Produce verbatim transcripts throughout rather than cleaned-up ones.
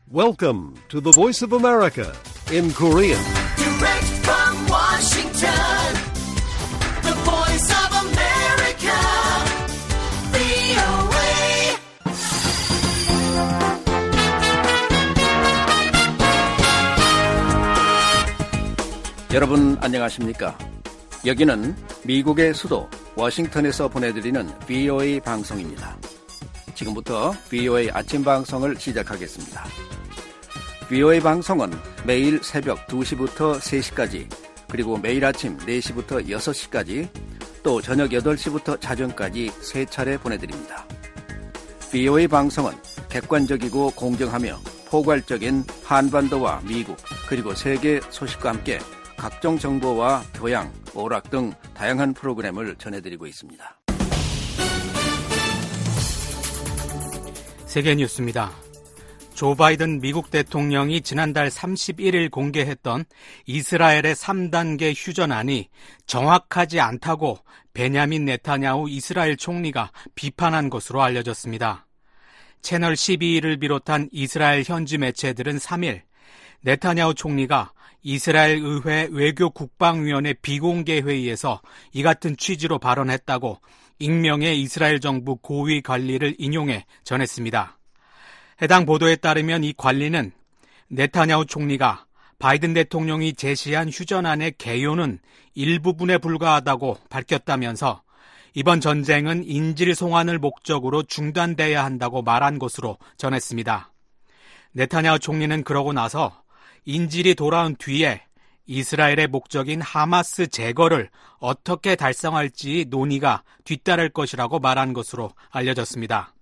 Welcome to the Voice of America in Korean. Direct from Washington, the Voice of America, 브이오에이. 여러분 안녕하십니까? 여기는 미국의 수도 워싱턴에서 보내드리는 브이오에이 방송입니다. 지금부터 브이오에이 아침 방송을 시작하겠습니다. 브이오에이 방송은 매일 새벽 두 시부터 세 시까지, 그리고 매일 아침 네 시부터 여섯 시까지, 또 저녁 여덟 시부터 자정까지 세 차례 보내드립니다. 브이오에이 방송은 객관적이고 공정하며 포괄적인 한반도와 미국, 그리고 세계 소식과 함께 각종 정보와 교양, 오락 등 다양한 프로그램을 전해드리고 있습니다. 세계 뉴스입니다. 조 바이든 미국 대통령이 지난달 삼십일 일 공개했던 이스라엘의 삼 단계 휴전안이 정확하지 않다고 베냐민 네타냐후 이스라엘 총리가 비판한 것으로 알려졌습니다. 채널 십이를 비롯한 이스라엘 현지 매체들은 삼 일 네타냐후 총리가 이스라엘 의회 외교국방위원회 비공개 회의에서 이 같은 취지로 발언했다고 익명의 이스라엘 정부 고위 관리를 인용해 전했습니다. 해당 보도에 따르면 이 관리는 네타냐후 총리가 바이든 대통령이 제시한 휴전안의 개요는 일부분에 불과하다고 밝혔다면서 이번 전쟁은 인질 송환을 목적으로 중단돼야 한다고 말한 것으로 전했습니다. 네타냐후 총리는 그러고 나서 인질이 돌아온 뒤에 이스라엘의 목적인 하마스 제거를 어떻게 달성할지 논의가 뒤따를 것이라고 말한 것으로 알려졌습니다.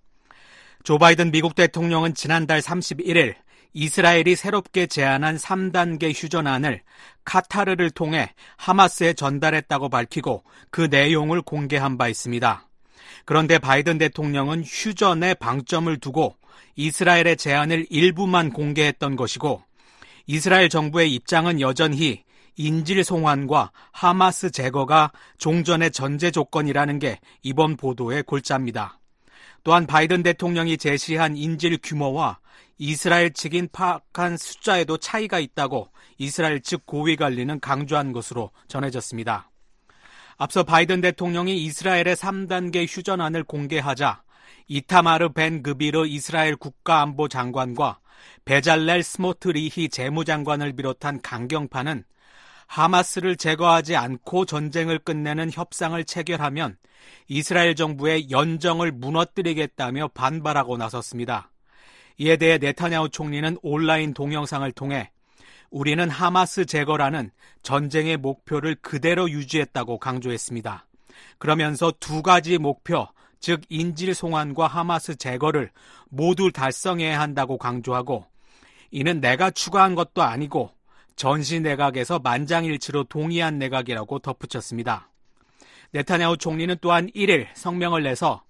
조 바이든 미국 대통령은 지난달 삼십일 일 이스라엘이 새롭게 제안한 삼 단계 휴전안을 카타르를 통해 하마스에 전달했다고 밝히고 그 내용을 공개한 바 있습니다. 그런데 바이든 대통령은 휴전에 방점을 두고 이스라엘의 제안을 일부만 공개했던 것이고, 이스라엘 정부의 입장은 여전히 인질 송환과 하마스 제거가 종전의 전제 조건이라는 게 이번 보도의 골자입니다. 또한 바이든 대통령이 제시한 인질 규모와 이스라엘 측인 파악한 숫자에도 차이가 있다고 이스라엘 측 고위 관리는 강조한 것으로 전해졌습니다. 앞서 바이든 대통령이 이스라엘의 삼 단계 휴전안을 공개하자 이타마르 벤 그비르 이스라엘 국가안보장관과 베잘렐 스모트리히 재무장관을 비롯한 강경파는 하마스를 제거하지 않고 전쟁을 끝내는 협상을 체결하면 이스라엘 정부의 연정을 무너뜨리겠다며 반발하고 나섰습니다. 이에 대해 네타냐후 총리는 온라인 동영상을 통해 우리는 하마스 제거라는 전쟁의 목표를 그대로 유지했다고 강조했습니다. 그러면서 두 가지 목표, 즉 인질 송환과 하마스 제거를 모두 달성해야 한다고 강조하고, 이는 내가 추가한 것도 아니고 전시 내각에서 만장일치로 동의한 내각이라고 덧붙였습니다. 네타냐후 총리는 또한 일 일 성명을 내서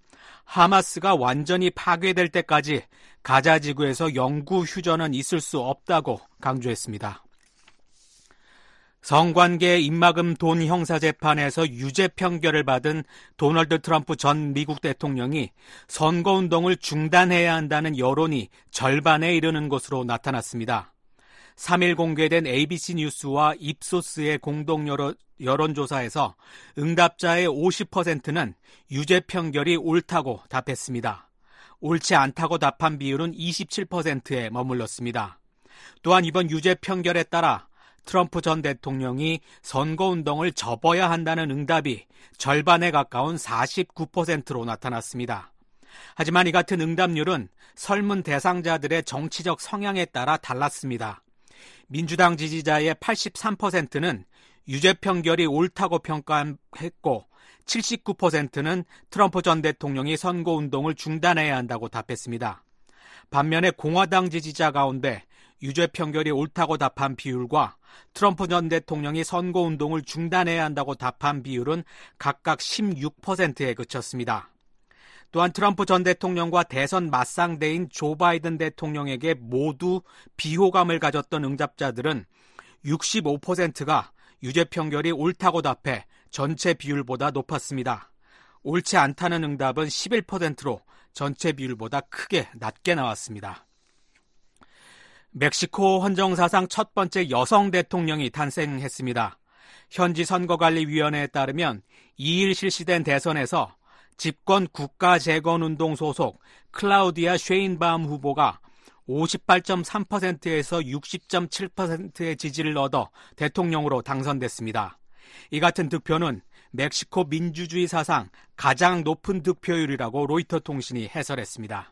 하마스가 완전히 파괴될 때까지 가자 지구에서 영구 휴전은 있을 수 없다고 강조했습니다. 성관계 입막음 돈 형사재판에서 유죄 판결을 받은 도널드 트럼프 전 미국 대통령이 선거운동을 중단해야 한다는 여론이 절반에 이르는 것으로 나타났습니다. 삼 일 공개된 에이비씨 뉴스와 입소스의 공동 여론, 여론조사에서 응답자의 오십 퍼센트는 유죄 판결이 옳다고 답했습니다. 옳지 않다고 답한 비율은 이십칠 퍼센트에 머물렀습니다. 또한 이번 유죄 판결에 따라 트럼프 전 대통령이 선거운동을 접어야 한다는 응답이 절반에 가까운 사십구 퍼센트로 나타났습니다. 하지만 이 같은 응답률은 설문 대상자들의 정치적 성향에 따라 달랐습니다. 민주당 지지자의 팔십삼 퍼센트는 유죄 판결이 옳다고 평가했고, 칠십구 퍼센트는 트럼프 전 대통령이 선거운동을 중단해야 한다고 답했습니다. 반면에 공화당 지지자 가운데 유죄 판결이 옳다고 답한 비율과 트럼프 전 대통령이 선거운동을 중단해야 한다고 답한 비율은 각각 십육 퍼센트에 그쳤습니다. 또한 트럼프 전 대통령과 대선 맞상대인 조 바이든 대통령에게 모두 비호감을 가졌던 응답자들은 육십오 퍼센트가 유죄 판결이 옳다고 답해 전체 비율보다 높았습니다. 옳지 않다는 응답은 십일 퍼센트로 전체 비율보다 크게 낮게 나왔습니다. 멕시코 헌정사상 첫 번째 여성 대통령이 탄생했습니다. 현지 선거관리위원회에 따르면 이 일 실시된 대선에서 집권 국가재건운동 소속 클라우디아 쉐인바움 후보가 오십팔 점 삼 퍼센트에서 육십 점 칠 퍼센트의 지지를 얻어 대통령으로 당선됐습니다. 이 같은 득표는 멕시코 민주주의 사상 가장 높은 득표율이라고 로이터 통신이 해설했습니다.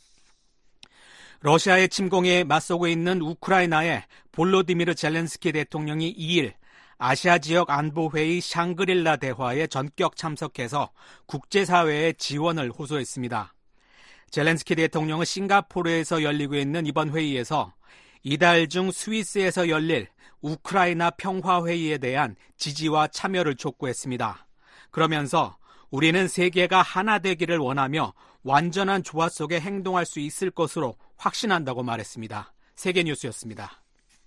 러시아의 침공에 맞서고 있는 우크라이나의 볼로디미르 젤렌스키 대통령이 이 일 아시아 지역 안보회의 샹그릴라 대화에 전격 참석해서 국제사회의 지원을 호소했습니다. 젤렌스키 대통령은 싱가포르에서 열리고 있는 이번 회의에서 이달 중 스위스에서 열릴 우크라이나 평화회의에 대한 지지와 참여를 촉구했습니다. 그러면서 우리는 세계가 하나 되기를 원하며 완전한 조화 속에 행동할 수 있을 것으로 확신한다고 말했습니다. 세계뉴스였습니다.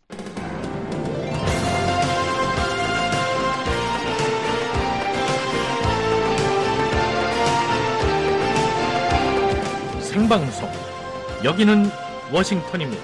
생방송, 여기는 워싱턴입니다.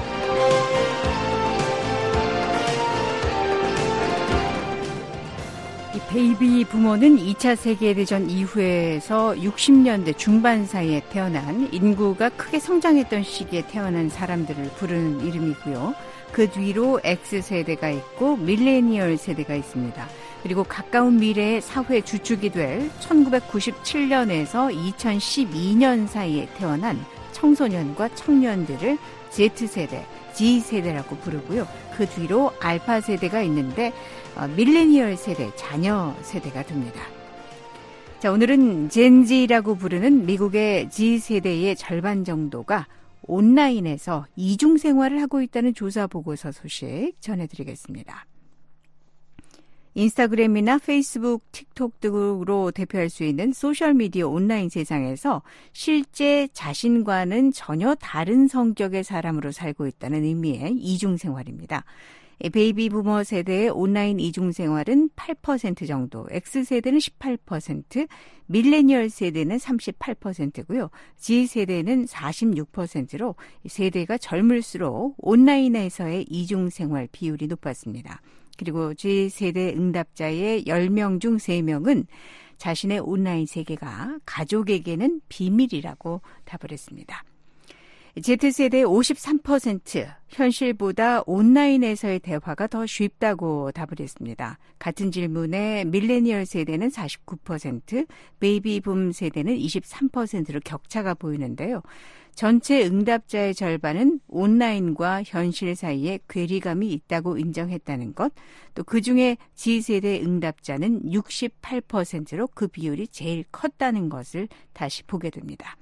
이 베이비 부모는 이 차 세계대전 이후에서 육십 년대 중반 사이에 태어난, 인구가 크게 성장했던 시기에 태어난 사람들을 부르는 이름이고요. 그 뒤로 X세대가 있고 밀레니얼 세대가 있습니다. 그리고 가까운 미래의 사회 주축이 될 천구백구십칠 년에서 이천십이 년 사이에 태어난 청소년과 청년들을 Z세대, G세대라고 부르고요. 그 뒤로 알파 세대가 있는데 어, 밀레니얼 세대, 자녀 세대가 됩니다. 자, 오늘은 젠지라고 부르는 미국의 G세대의 절반 정도가 온라인에서 이중생활을 하고 있다는 조사 보고서 소식 전해드리겠습니다. 인스타그램이나 페이스북, 틱톡 등으로 대표할 수 있는 소셜미디어 온라인 세상에서 실제 자신과는 전혀 다른 성격의 사람으로 살고 있다는 의미의 이중생활입니다. 베이비 부머 세대의 온라인 이중생활은 팔 퍼센트 정도, X세대는 십팔 퍼센트, 밀레니얼 세대는 삼십팔 퍼센트고요. G세대는 사십육 퍼센트로 세대가 젊을수록 온라인에서의 이중생활 비율이 높았습니다. 그리고 G세대 응답자의 열 명 중 세 명은 자신의 온라인 세계가 가족에게는 비밀이라고 답을 했습니다. Z세대의 오십삼 퍼센트, 현실보다 온라인에서의 대화가 더 쉽다고 답을 했습니다. 같은 질문에 밀레니얼 세대는 사십구 퍼센트, 베이비붐 세대는 이십삼 퍼센트로 격차가 보이는데요. 전체 응답자의 절반은 온라인과 현실 사이에 괴리감이 있다고 인정했다는 것, 또 그중에 G세대 응답자는 육십팔 퍼센트로 그 비율이 제일 컸다는 것을 다시 보게 됩니다.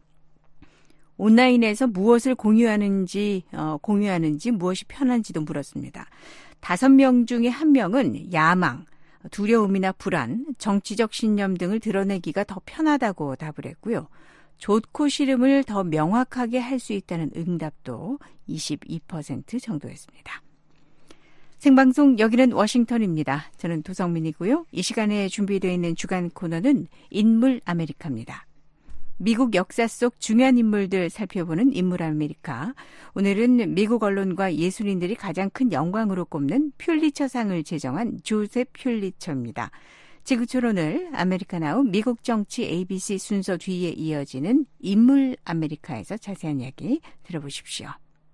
온라인에서 무엇을 공유하는지, 어, 공유하는지 무엇이 편한지도 물었습니다. 다섯 명 중에 한 명은 야망, 두려움이나 불안, 정치적 신념 등을 드러내기가 더 편하다고 답을 했고요. 좋고 싫음을 더 명확하게 할 수 있다는 응답도 이십이 퍼센트 정도였습니다. 생방송 여기는 워싱턴입니다. 저는 도성민이고요. 이 시간에 준비되어 있는 주간 코너는 인물 아메리카입니다. 미국 역사 속 중요한 인물들 살펴보는 인물 아메리카. 오늘은 미국 언론과 예술인들이 가장 큰 영광으로 꼽는 퓰리처상을 제정한 조셉 퓰리처입니다. 지구촌 오늘 아메리카나우 미국 정치 에이비씨 순서 뒤에 이어지는 인물 아메리카에서 자세한 이야기 들어보십시오.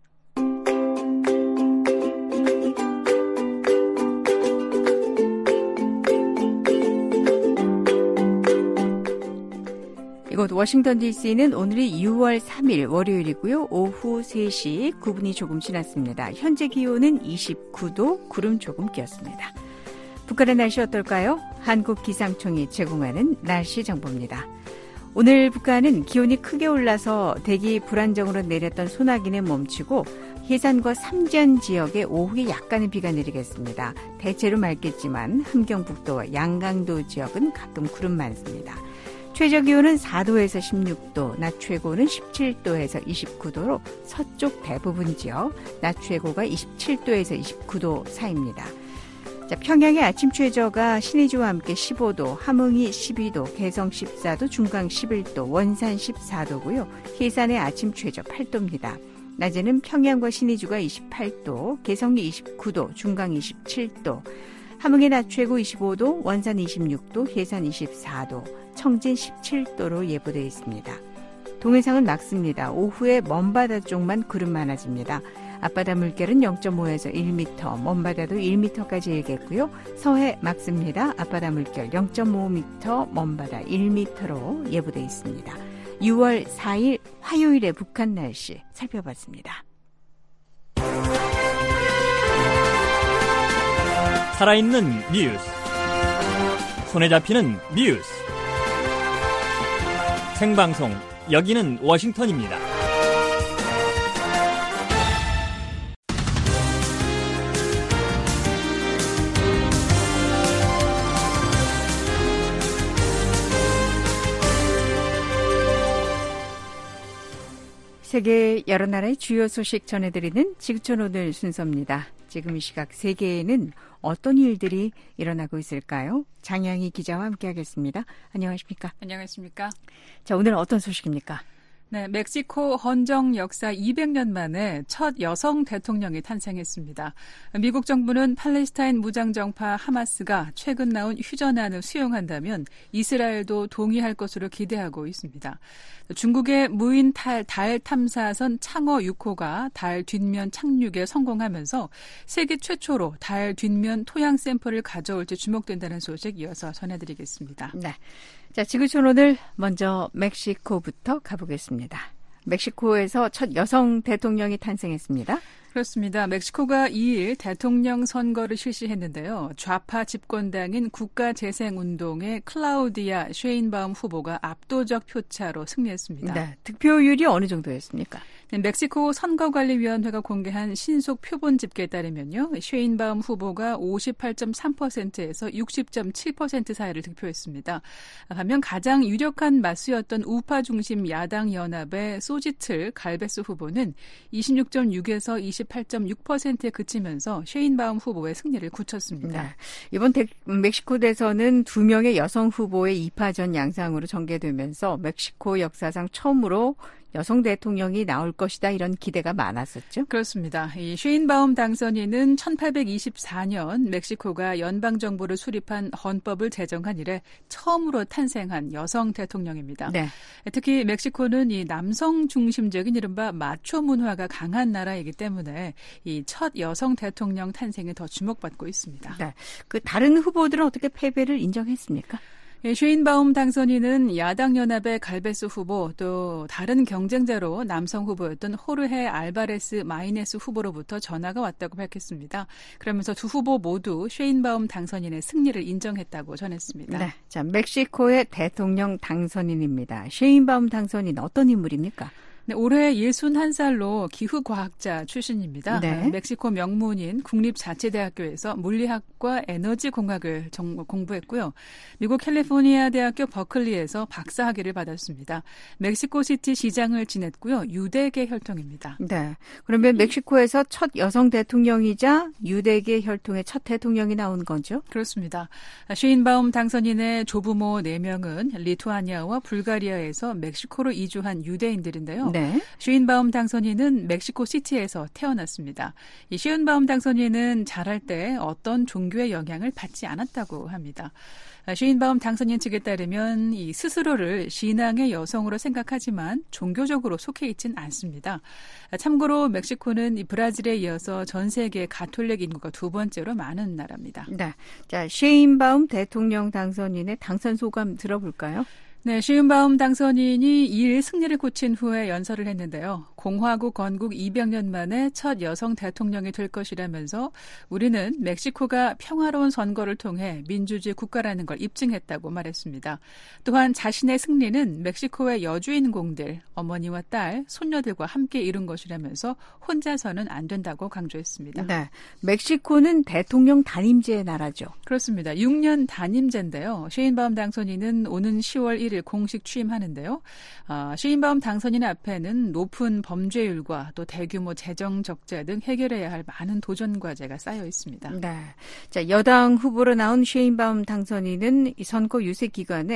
이곳 워싱턴 디씨는 오늘이 유월 삼일 월요일이고요. 오후 세 시 구 분이 조금 지났습니다. 현재 기온은 이십구 도, 구름 조금 끼었습니다. 북한의 날씨 어떨까요? 한국기상청이 제공하는 날씨 정보입니다. 오늘 북한은 기온이 크게 올라서 대기 불안정으로 내렸던 소나기는 멈추고 해산과 삼지연 지역에 오후에 약간의 비가 내리겠습니다. 대체로 맑겠지만 함경북도와 양강도 지역은 가끔 구름 많습니다. 최저 기온은 사 도에서 십육 도, 낮 최고는 십칠 도에서 이십구 도로 서쪽 대부분 지역, 낮 최고가 이십칠 도에서 이십구 도 사이입니다. 자, 평양의 아침 최저가 신의주와 함께 십오 도, 함흥이 십이 도, 개성 십사 도, 중강 십일 도, 원산 십사 도고요. 해산의 아침 최저 팔 도입니다. 낮에는 평양과 신의주가 이십팔 도, 개성이 이십구 도, 중강 이십칠 도, 함흥의 낮 최고 이십오 도, 원산 이십육 도, 해산 이십사 도, 청진 십칠 도로 예보되어 있습니다. 동해상은 맑습니다. 오후에 먼바다 쪽만 구름 많아집니다. 앞바다 물결은 영 점 오에서 일 미터, 먼바다도 일 미터까지 일겠고요. 서해 맑습니다. 앞바다 물결 영 점 오 미터, 먼바다 일 미터로 예보되어 있습니다. 유월 사일 화요일의 북한 날씨 살펴봤습니다. 살아있는 뉴스, 손에 잡히는 뉴스, 생방송, 여기는 워싱턴입니다. 세계 여러 나라의 주요 소식 전해드리는 지구촌 오늘 순서입니다. 지금 이 시각 세계에는 어떤 일들이 일어나고 있을까요? 장양희 기자와 함께하겠습니다. 안녕하십니까? 안녕하십니까? 자, 오늘은 어떤 소식입니까? 네, 멕시코 헌정 역사 이백 년 만에 첫 여성 대통령이 탄생했습니다. 미국 정부는 팔레스타인 무장정파 하마스가 최근 나온 휴전안을 수용한다면 이스라엘도 동의할 것으로 기대하고 있습니다. 중국의 무인 탈, 달 탐사선 창어 육 호가 달 뒷면 착륙에 성공하면서 세계 최초로 달 뒷면 토양 샘플을 가져올지 주목된다는 소식 이어서 전해드리겠습니다. 네. 자, 지구촌 오늘 먼저 멕시코부터 가보겠습니다. 멕시코에서 첫 여성 대통령이 탄생했습니다. 그렇습니다. 멕시코가 이일 대통령 선거를 실시했는데요. 좌파 집권당인 국가재생운동의 클라우디아 쉐인바움 후보가 압도적 표차로 승리했습니다. 네, 득표율이 어느 정도였습니까? 네, 멕시코 선거관리위원회가 공개한 신속 표본 집계에 따르면요. 쉐인바움 후보가 오십팔 점 삼 퍼센트에서 육십 점 칠 퍼센트 사이를 득표했습니다. 반면 가장 유력한 맞수였던 우파 중심 야당 연합의 소지틀 갈베스 후보는 이십육 점 육에서 이십팔 점 육 퍼센트에 그치면서 쉐인바움 후보의 승리를 굳혔습니다. 네. 이번 대, 멕시코 대선은 두 명의 여성 후보의 이파전 양상으로 전개되면서 멕시코 역사상 처음으로 여성 대통령이 나올 것이다 이런 기대가 많았었죠. 그렇습니다. 이 쉐인바움 당선인은 천팔백이십사 년 멕시코가 연방정부를 수립한 헌법을 제정한 이래 처음으로 탄생한 여성 대통령입니다. 네. 특히 멕시코는 이 남성 중심적인 이른바 마초 문화가 강한 나라이기 때문에 이 첫 여성 대통령 탄생에 더 주목받고 있습니다. 네. 그 다른 후보들은 어떻게 패배를 인정했습니까? 예, 쉐인바움 당선인은 야당연합의 갈베스 후보 또 다른 경쟁자로 남성 후보였던 호르헤 알바레스 마이네스 후보로부터 전화가 왔다고 밝혔습니다. 그러면서 두 후보 모두 쉐인바움 당선인의 승리를 인정했다고 전했습니다. 네, 자, 멕시코의 대통령 당선인입니다. 쉐인바움 당선인 어떤 인물입니까? 네, 올해 예순한 살로 기후과학자 출신입니다. 네. 멕시코 명문인 국립자치대학교에서 물리학과 에너지공학을 정, 공부했고요. 미국 캘리포니아 대학교 버클리에서 박사학위를 받았습니다. 멕시코시티 시장을 지냈고요. 유대계 혈통입니다. 네, 그러면 멕시코에서 첫 여성 대통령이자 유대계 혈통의 첫 대통령이 나온 거죠? 그렇습니다. 쉐인바움 당선인의 조부모 네 명은 리투아니아와 불가리아에서 멕시코로 이주한 유대인들인데요. 네. 쉐인바움 당선인은 멕시코시티에서 태어났습니다. 이 쉐인바움 당선인은 자랄 때 어떤 종교의 영향을 받지 않았다고 합니다. 쉐인바움 당선인 측에 따르면 이 스스로를 신앙의 여성으로 생각하지만 종교적으로 속해 있진 않습니다. 참고로 멕시코는 이 브라질에 이어서 전 세계 가톨릭 인구가 두 번째로 많은 나라입니다. 네, 자, 쉐인바움 대통령 당선인의 당선 소감 들어볼까요? 네, 쉐인바움 당선인이 이일 승리를 굳힌 후에 연설을 했는데요. 공화국 건국 이백 년 만에 첫 여성 대통령이 될 것이라면서 우리는 멕시코가 평화로운 선거를 통해 민주주의 국가라는 걸 입증했다고 말했습니다. 또한 자신의 승리는 멕시코의 여주인공들, 어머니와 딸, 손녀들과 함께 이룬 것이라면서 혼자서는 안 된다고 강조했습니다. 네, 멕시코는 대통령 단임제의 나라죠. 그렇습니다. 육 년 단임제인데요. 쉐인바움 당선인은 오는 시월 일일 공식 취임하는데요. 어, 쉐인바움 당선인 앞에는 높은 범죄율과 또 대규모 재정 적자 등 해결해야 할 많은 도전 과제가 쌓여 있습니다. 네, 자, 여당 후보로 나온 쉐인바움 당선인은 이 선거 유세 기간에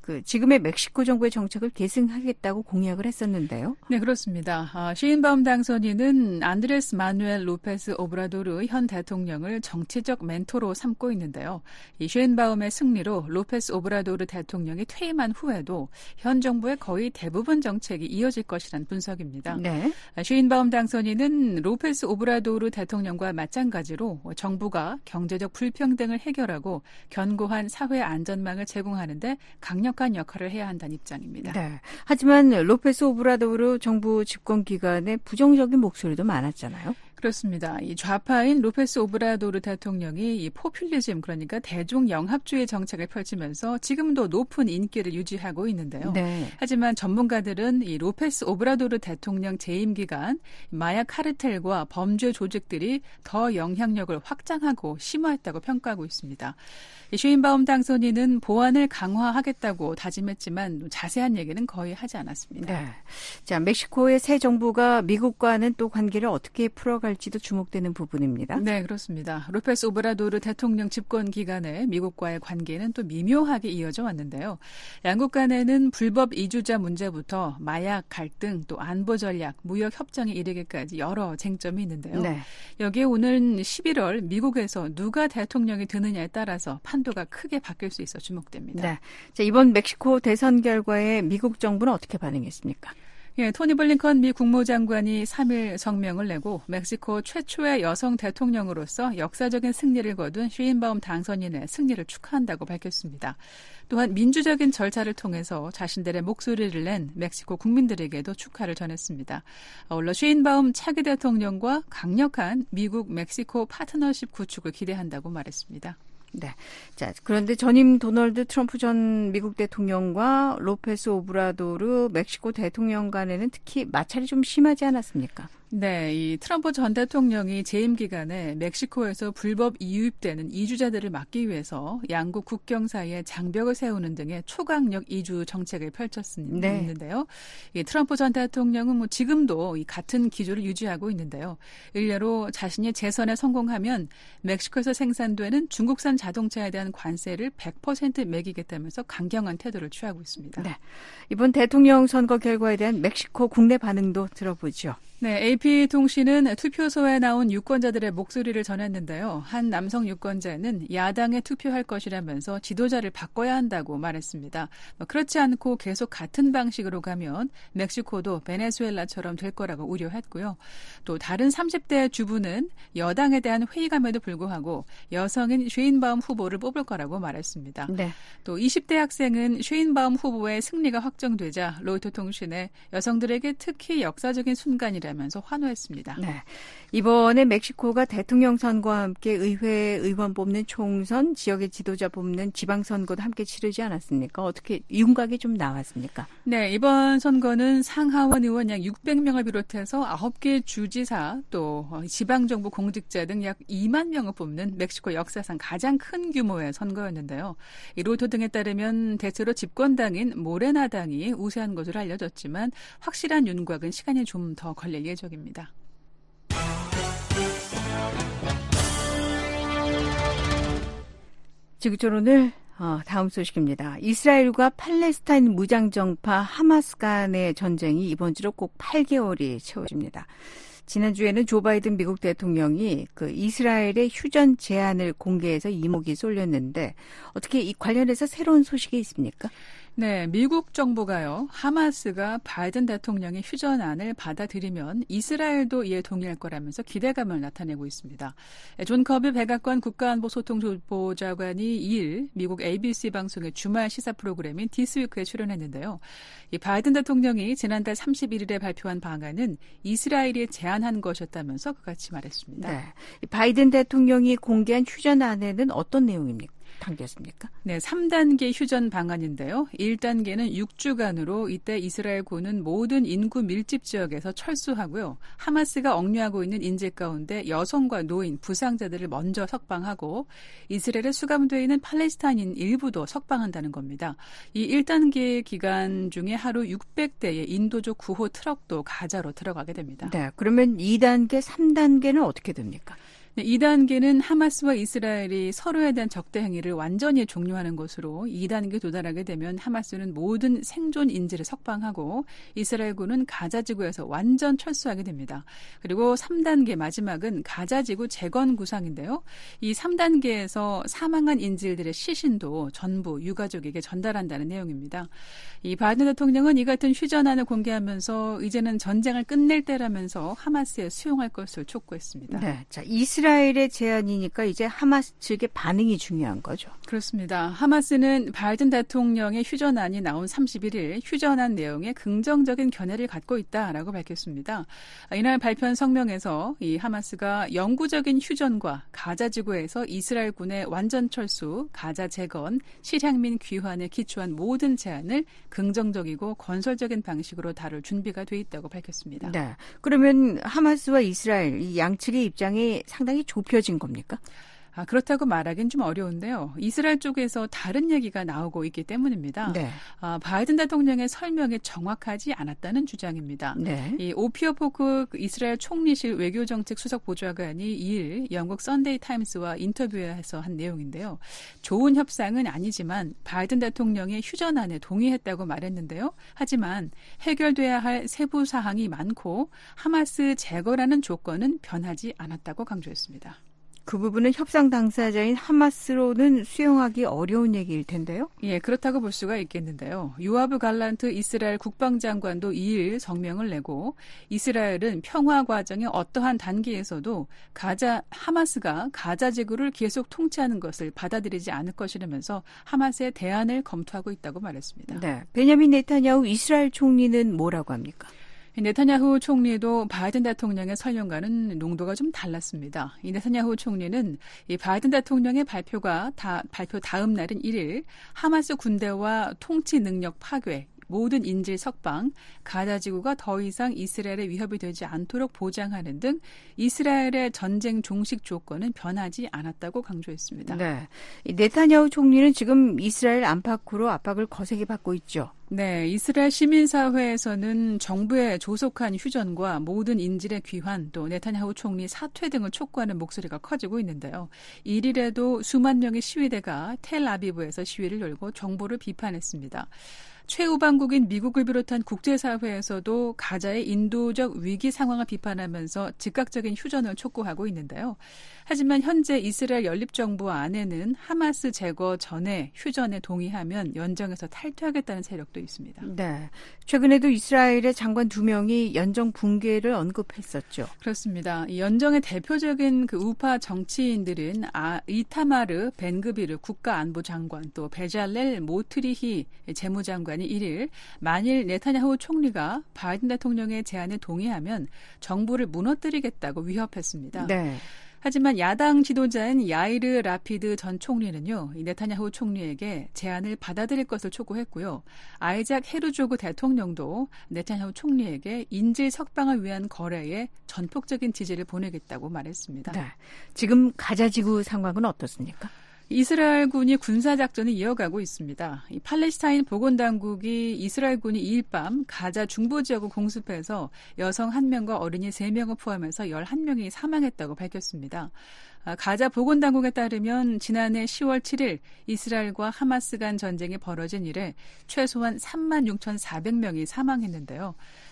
그 지금의 멕시코 정부의 정책을 계승하겠다고 공약을 했었는데요. 네, 그렇습니다. 아, 슈인바움 당선인은 안드레스 마누엘 로페스 오브라도르 현 대통령을 정치적 멘토로 삼고 있는데요. 이 슈인바움의 승리로 로페스 오브라도르 대통령이 퇴임한 후에도 현 정부의 거의 대부분 정책이 이어질 것이란 분석입니다. 네. 아, 슈인바움 당선인은 로페스 오브라도르 대통령과 마찬가지로 정부가 경제적 불평등을 해결하고 견고한 사회 안전망을 제공하는 데 강력한 역할을 해야 한다는 입장입니다. 네. 하지만 로페스 오브라도르 정부 집권 기간에 부정적인 목소리도 많았잖아요. 그렇습니다. 이 좌파인 로페스 오브라도르 대통령이 이 포퓰리즘, 그러니까 대중 영합주의 정책을 펼치면서 지금도 높은 인기를 유지하고 있는데요. 네. 하지만 전문가들은 이 로페스 오브라도르 대통령 재임 기간 마약 카르텔과 범죄 조직들이 더 영향력을 확장하고 심화했다고 평가하고 있습니다. 슈인바움 당선인은 보안을 강화하겠다고 다짐했지만 자세한 얘기는 거의 하지 않았습니다. 네. 자, 멕시코의 새 정부가 미국과는 또 관계를 어떻게 풀어갈지도 주목되는 부분입니다. 네, 그렇습니다. 로페스 오브라도르 대통령 집권 기간에 미국과의 관계는 또 미묘하게 이어져 왔는데요. 양국 간에는 불법 이주자 문제부터 마약 갈등, 또 안보 전략, 무역 협정에 이르기까지 여러 쟁점이 있는데요. 네. 여기에 오는 십일월 미국에서 누가 대통령이 되느냐에 따라서 판도가 크게 바뀔 수 있어 주목됩니다. 네. 자, 이번 멕시코 대선 결과에 미국 정부는 어떻게 반응했습니까? 예, 토니 블링컨 미 국무장관이 삼 일 성명을 내고 멕시코 최초의 여성 대통령으로서 역사적인 승리를 거둔 슈인바움 당선인의 승리를 축하한다고 밝혔습니다. 또한 민주적인 절차를 통해서 자신들의 목소리를 낸 멕시코 국민들에게도 축하를 전했습니다. 아울러 슈인바움 차기 대통령과 강력한 미국 멕시코 파트너십 구축을 기대한다고 말했습니다. 네. 자, 그런데 전임 도널드 트럼프 전 미국 대통령과 로페스 오브라도르 멕시코 대통령 간에는 특히 마찰이 좀 심하지 않았습니까? 네, 이 트럼프 전 대통령이 재임 기간에 멕시코에서 불법 이유입되는 이주자들을 막기 위해서 양국 국경 사이에 장벽을 세우는 등의 초강력 이주 정책을 펼쳤는데요. 네. 이 트럼프 전 대통령은 뭐 지금도 이 같은 기조를 유지하고 있는데요. 일례로 자신이 재선에 성공하면 멕시코에서 생산되는 중국산 자동차에 대한 관세를 백 퍼센트 매기겠다면서 강경한 태도를 취하고 있습니다. 네, 이번 대통령 선거 결과에 대한 멕시코 국내 반응도 들어보죠. 네, 에이피통신은 투표소에 나온 유권자들의 목소리를 전했는데요. 한 남성 유권자는 야당에 투표할 것이라면서 지도자를 바꿔야 한다고 말했습니다. 그렇지 않고 계속 같은 방식으로 가면 멕시코도 베네수엘라처럼 될 거라고 우려했고요. 또 다른 삼십 대 주부는 여당에 대한 회의감에도 불구하고 여성인 슈인바움 후보를 뽑을 거라고 말했습니다. 네. 또 이십 대 학생은 슈인바움 후보의 승리가 확정되자 로이터 통신에 여성들에게 특히 역사적인 순간이라 면서 환호했습니다. 네, 이번에 멕시코가 대통령 선거와 함께 의회 의원 뽑는 총선, 지역의 지도자 뽑는 지방선거도 함께 치르지 않았습니까? 어떻게 윤곽이 좀 나왔습니까? 네, 이번 선거는 상하원 의원 약 육백 명을 비롯해서 아홉 개 주지사 또 지방정부 공직자 등 약 이만 명을 뽑는 멕시코 역사상 가장 큰 규모의 선거였는데요. 이 로이터 등에 따르면 대체로 집권당인 모레나당이 우세한 것으로 알려졌지만 확실한 윤곽은 시간이 좀 더 걸릴 예정입니다. 지구촌 오늘 어, 다음 소식입니다. 이스라엘과 팔레스타인 무장정파 하마스 간의 전쟁이 이번 주로 꼭 팔 개월이 채워집니다. 지난주에는 조 바이든 미국 대통령이 그 이스라엘의 휴전 제안을 공개해서 이목이 쏠렸는데 어떻게 이 관련해서 새로운 소식이 있습니까? 네, 미국 정부가요, 하마스가 바이든 대통령의 휴전안을 받아들이면 이스라엘도 이에 동의할 거라면서 기대감을 나타내고 있습니다. 존 커비 백악관 국가안보소통보좌관이 이 일 미국 에이비씨 방송의 주말 시사 프로그램인 디스위크에 출연했는데요. 이 바이든 대통령이 지난달 삼십일 일에 발표한 방안은 이스라엘이 제안한 것이었다면서 그같이 말했습니다. 네, 바이든 대통령이 공개한 휴전안에는 어떤 내용입니까? 담겼습니까? 네, 삼 단계 휴전 방안인데요. 일 단계는 육 주간으로 이때 이스라엘군은 모든 인구 밀집 지역에서 철수하고요. 하마스가 억류하고 있는 인질 가운데 여성과 노인, 부상자들을 먼저 석방하고 이스라엘에 수감되어 있는 팔레스타인인 일부도 석방한다는 겁니다. 이 일 단계 기간 중에 하루 육백 대의 인도적 구호 트럭도 가자로 들어가게 됩니다. 네, 그러면 이 단계, 삼 단계는 어떻게 됩니까? 이 단계는 하마스와 이스라엘이 서로에 대한 적대 행위를 완전히 종료하는 것으로 이 단계에 도달하게 되면 하마스는 모든 생존 인질을 석방하고 이스라엘군은 가자지구에서 완전 철수하게 됩니다. 그리고 삼 단계 마지막은 가자지구 재건 구상인데요. 이 삼 단계에서 사망한 인질들의 시신도 전부 유가족에게 전달한다는 내용입니다. 이 바이든 대통령은 이 같은 휴전안을 공개하면서 이제는 전쟁을 끝낼 때라면서 하마스에 수용할 것을 촉구했습니다. 네, 자 이스라엘의 제안이니까 이제 하마스 측의 반응이 중요한 거죠. 그렇습니다. 하마스는 바이든 대통령의 휴전안이 나온 삼십일 일 휴전안 내용에 긍정적인 견해를 갖고 있다라고 밝혔습니다. 이날 발표한 성명에서 이 하마스가 영구적인 휴전과 가자지구에서 이스라엘군의 완전 철수, 가자 재건, 실향민 귀환에 기초한 모든 제안을 긍정적이고 건설적인 방식으로 다룰 준비가 돼 있다고 밝혔습니다. 네, 그러면 하마스와 이스라엘 이 양측의 입장이 상당히 좁혀진 겁니까? 아, 그렇다고 말하기는 좀 어려운데요. 이스라엘 쪽에서 다른 얘기가 나오고 있기 때문입니다. 네. 아, 바이든 대통령의 설명이 정확하지 않았다는 주장입니다. 네. 이 오피어 포크 이스라엘 총리실 외교정책 수석 보좌관이 이 일 영국 선데이 타임스와 인터뷰에서 한 내용인데요. 좋은 협상은 아니지만 바이든 대통령의 휴전안에 동의했다고 말했는데요. 하지만 해결돼야 할 세부 사항이 많고 하마스 제거라는 조건은 변하지 않았다고 강조했습니다. 그 부분은 협상 당사자인 하마스로는 수용하기 어려운 얘기일 텐데요. 예, 그렇다고 볼 수가 있겠는데요. 요아브 갈란트 이스라엘 국방장관도 이 일 성명을 내고 이스라엘은 평화 과정의 어떠한 단계에서도 가자 하마스가 가자 지구를 계속 통치하는 것을 받아들이지 않을 것이라면서 하마스의 대안을 검토하고 있다고 말했습니다. 네, 베냐민 네타냐후 이스라엘 총리는 뭐라고 합니까? 네타냐후 총리도 바이든 대통령의 설명과는 농도가 좀 달랐습니다. 이 네타냐후 총리는 이 바이든 대통령의 발표가 다, 발표 다음 날인 일 일 하마스 군대와 통치 능력 파괴, 모든 인질 석방, 가자지구가 더 이상 이스라엘의 위협이 되지 않도록 보장하는 등 이스라엘의 전쟁 종식 조건은 변하지 않았다고 강조했습니다. 네, 네타냐후 총리는 지금 이스라엘 안팎으로 압박을 거세게 받고 있죠. 네, 이스라엘 시민사회에서는 정부의 조속한 휴전과 모든 인질의 귀환, 또 네타냐후 총리 사퇴 등을 촉구하는 목소리가 커지고 있는데요. 일 일에도 수만 명의 시위대가 텔아비브에서 시위를 열고 정부를 비판했습니다. 최우방국인 미국을 비롯한 국제사회에서도 가자의 인도적 위기 상황을 비판하면서 즉각적인 휴전을 촉구하고 있는데요. 하지만 현재 이스라엘 연립정부 안에는 하마스 제거 전에 휴전에 동의하면 연정에서 탈퇴하겠다는 세력도 있습니다. 네, 최근에도 이스라엘의 장관 두 명이 연정 붕괴를 언급했었죠. 그렇습니다. 이 연정의 대표적인 그 우파 정치인들은 아, 이타마르 벤그비르 국가안보장관, 또 베잘렐 모트리히 재무장관 일 일 만일 네타냐후 총리가 바이든 대통령의 제안에 동의하면 정부를 무너뜨리겠다고 위협했습니다. 네. 하지만 야당 지도자인 야이르 라피드 전 총리는요, 이 네타냐후 총리에게 제안을 받아들일 것을 촉구했고요. 아이작 헤르조그 대통령도 네타냐후 총리에게 인질 석방을 위한 거래에 전폭적인 지지를 보내겠다고 말했습니다. 네. 지금 가자지구 상황은 어떻습니까? 이스라엘군이 군사작전을 이어가고 있습니다. 이 팔레스타인 보건당국이 이스라엘군이 이 일 밤 가자 중부 지역을 공습해서 여성 한 명과 어린이 세 명을 포함해서 열한 명이 사망했다고 밝혔습니다. 가자 보건당국에 따르면 지난해 시월 칠일 이스라엘과 하마스 간 전쟁이 벌어진 이래 최소한 삼만 육천사백 명이 사망했는데요.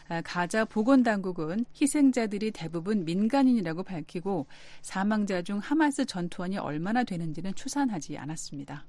가자 보건당국은 희생자들이 대부분 민간인이라고 밝히고 사망자 중 하마스 전투원이 얼마나 되는지는 추산하지 않았습니다.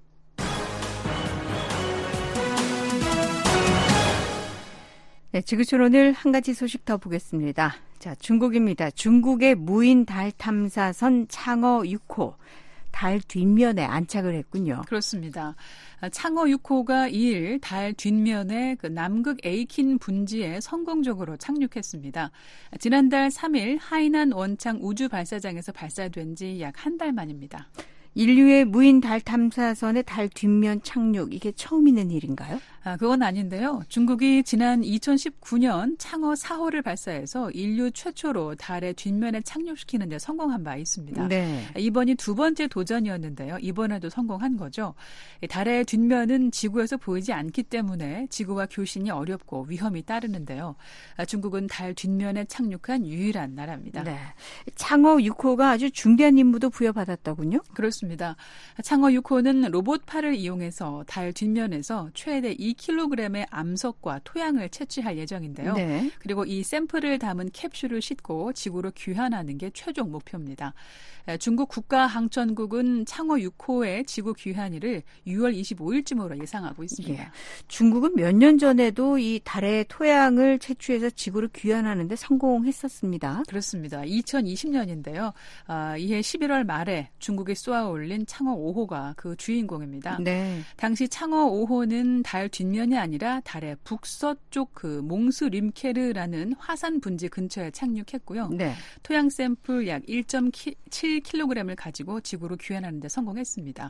네, 지구촌 오늘 한 가지 소식 더 보겠습니다. 자, 중국입니다. 중국의 무인 달 탐사선 창어 육 호. 달 뒷면에 안착을 했군요. 그렇습니다. 창어 육 호가 이 일 달 뒷면에 그 남극 에이킨 분지에 성공적으로 착륙했습니다. 지난달 삼 일 하이난 원창 우주 발사장에서 발사된 지 약 한 달 만입니다. 인류의 무인 달 탐사선의 달 뒷면 착륙, 이게 처음 있는 일인가요? 아, 그건 아닌데요. 중국이 지난 이천십구 년 창어 사 호를 발사해서 인류 최초로 달의 뒷면에 착륙시키는 데 성공한 바 있습니다. 네. 이번이 두 번째 도전이었는데요. 이번에도 성공한 거죠. 달의 뒷면은 지구에서 보이지 않기 때문에 지구와 교신이 어렵고 위험이 따르는데요. 중국은 달 뒷면에 착륙한 유일한 나라입니다. 네. 창어 육 호가 아주 중대한 임무도 부여받았더군요. 그렇습니다. 창어 육 호는 로봇팔을 이용해서 달 뒷면에서 최대 이 킬로그램의 암석과 토양을 채취할 예정인데요. 네. 그리고 이 샘플을 담은 캡슐을 싣고 지구로 귀환하는 게 최종 목표입니다. 중국 국가항천국은 창어 육 호의 지구 귀환일을 유월 이십오일쯤으로 예상하고 있습니다. 예. 중국은 몇 년 전에도 이 달의 토양을 채취해서 지구로 귀환하는 데 성공했었습니다. 그렇습니다. 이천이십 년인데요. 아, 이해 십일월 말에 중국이 쏘아 올린 창어 오 호가 그 주인공입니다. 네. 당시 창어 오 호는 달 뒷면이 아니라 달의 북서쪽 그 몽스 림케르라는 화산 분지 근처에 착륙했고요. 네. 토양 샘플 약 일 점 칠 킬로그램을 가지고 지구로 귀환하는 데 성공했습니다.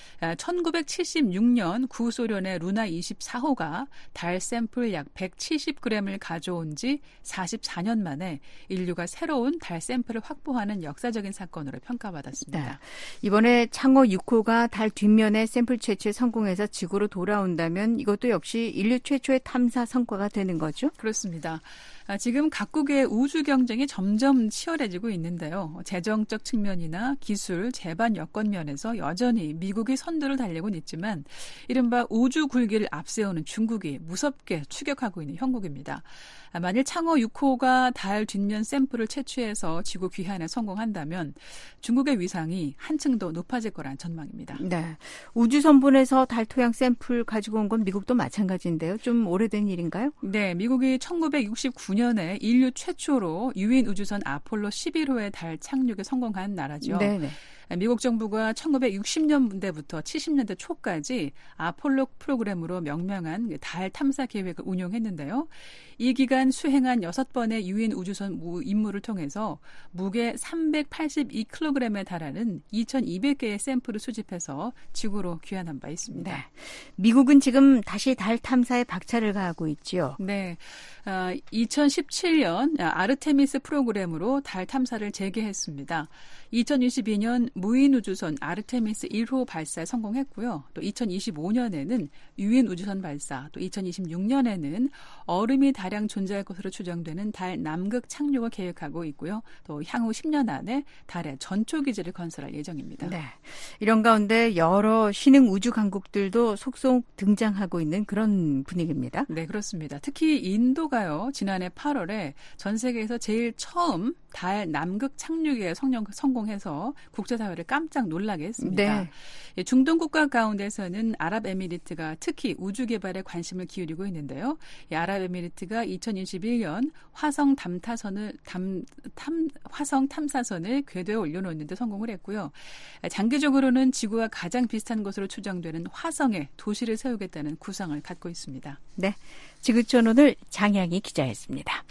천구백칠십육 년 구소련의 루나 이십사 호가 달 샘플 약 백칠십 그램을 가져온 지 사십사 년 만에 인류가 새로운 달 샘플을 확보하는 역사적인 사건으로 평가받았습니다. 네. 이번에 창어 육 호가 달 뒷면에 샘플 채취에 성공해서 지구로 돌아온다면 이것도 역시 인류 최초의 탐사 성과가 되는 거죠? 그렇습니다. 지금 각국의 우주 경쟁이 점점 치열해지고 있는데요. 재정적 측면이나 기술, 제반 여건 면에서 여전히 미국이 선두를 달리고는 있지만 이른바 우주 굴기를 앞세우는 중국이 무섭게 추격하고 있는 형국입니다. 만일 창어 육 호가 달 뒷면 샘플을 채취해서 지구 귀환에 성공한다면 중국의 위상이 한층 더 높아질 거란 전망입니다. 네, 우주선분에서 달 토양 샘플 가지고 온 건 미국도 마찬가지인데요. 좀 오래된 일인가요? 네, 미국이 천구백육십구 년에 인류 최초로 유인 우주선 아폴로 십일 호의 달 착륙에 성공한 나라죠. 네, 네. 미국 정부가 천구백육십 년대부터 칠십 년대 초까지 아폴로 프로그램으로 명명한 달 탐사 계획을 운용했는데요. 이 기간 수행한 여섯 번의 유인 우주선 임무를 통해서 무게 삼백팔십이 킬로그램에 달하는 이천이백 개의 샘플을 수집해서 지구로 귀환한 바 있습니다. 네. 미국은 지금 다시 달 탐사에 박차를 가하고 있죠. 네, 어, 이천십칠 년 아르테미스 프로그램으로 달 탐사를 재개했습니다. 이천이십이 년 무인 우주선 아르테미스 일 호 발사에 성공했고요. 또 이천이십오 년에는 유인 우주선 발사, 또 이천이십육 년에는 얼음이 다량 존재할 것으로 추정되는 달 남극 착륙을 계획하고 있고요. 또 향후 십 년 안에 달에 전초 기지를 건설할 예정입니다. 네. 이런 가운데 여러 신흥 우주 강국들도 속속 등장하고 있는 그런 분위기입니다. 네, 그렇습니다. 특히 인도가요. 지난해 팔월에 전 세계에서 제일 처음 달 남극 착륙에 성령, 성공해서 국제사회를 깜짝 놀라게 했습니다. 네. 중동 국가 가운데서는 아랍에미리트가 특히 우주 개발에 관심을 기울이고 있는데요. 이 아랍에미리트가 이천이십일 년 화성 탐사선을 탐, 탐, 화성 탐사선을 궤도에 올려놓는 데 성공을 했고요. 장기적으로는 지구와 가장 비슷한 것으로 추정되는 화성에 도시를 세우겠다는 구상을 갖고 있습니다. 네, 지구촌 오늘 장양희 기자였습니다.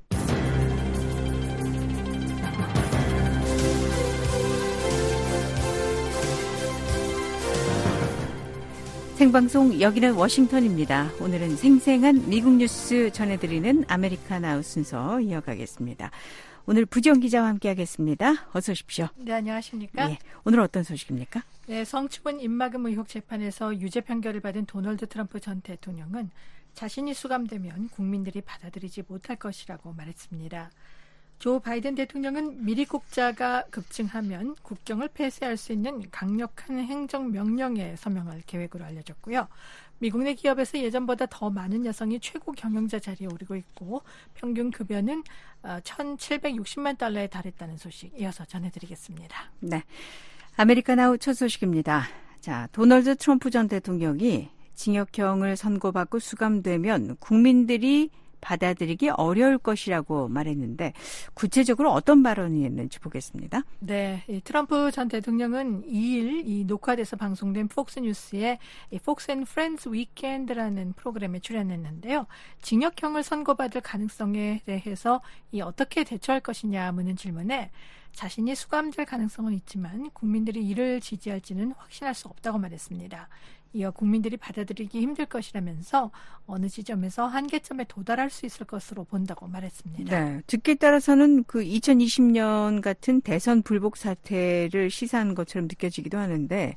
생방송 여기는 워싱턴입니다. 오늘은 생생한 미국 뉴스 전해드리는 아메리카나우 순서 이어가겠습니다. 오늘 부지영 기자와 함께하겠습니다. 어서 오십시오. 네, 안녕하십니까? 예, 오늘 어떤 소식입니까? 네, 성추문 입막음 의혹 재판에서 유죄 판결을 받은 도널드 트럼프 전 대통령은 자신이 수감되면 국민들이 받아들이지 못할 것이라고 말했습니다. 조 바이든 대통령은 미리국자가 급증하면 국경을 폐쇄할 수 있는 강력한 행정명령에 서명할 계획으로 알려졌고요. 미국 내 기업에서 예전보다 더 많은 여성이 최고 경영자 자리에 오르고 있고 평균 급여는 천칠백육십만 달러에 달했다는 소식 이어서 전해드리겠습니다. 네, 아메리카나우 첫 소식입니다. 자, 도널드 트럼프 전 대통령이 징역형을 선고받고 수감되면 국민들이 받아들이기 어려울 것이라고 말했는데 구체적으로 어떤 발언이 있는지 보겠습니다. 네, 이 트럼프 전 대통령은 이 일 이 녹화돼서 방송된 폭스뉴스의 이 폭스 앤 프렌즈 위켄드라는 프로그램에 출연했는데요. 징역형을 선고받을 가능성에 대해서 이 어떻게 대처할 것이냐 묻는 질문에 자신이 수감될 가능성은 있지만 국민들이 이를 지지할지는 확신할 수 없다고 말했습니다. 이어 국민들이 받아들이기 힘들 것이라면서 어느 지점에서 한계점에 도달할 수 있을 것으로 본다고 말했습니다. 네, 듣기에 따라서는 그 이천이십 년 같은 대선 불복 사태를 시사한 것처럼 느껴지기도 하는데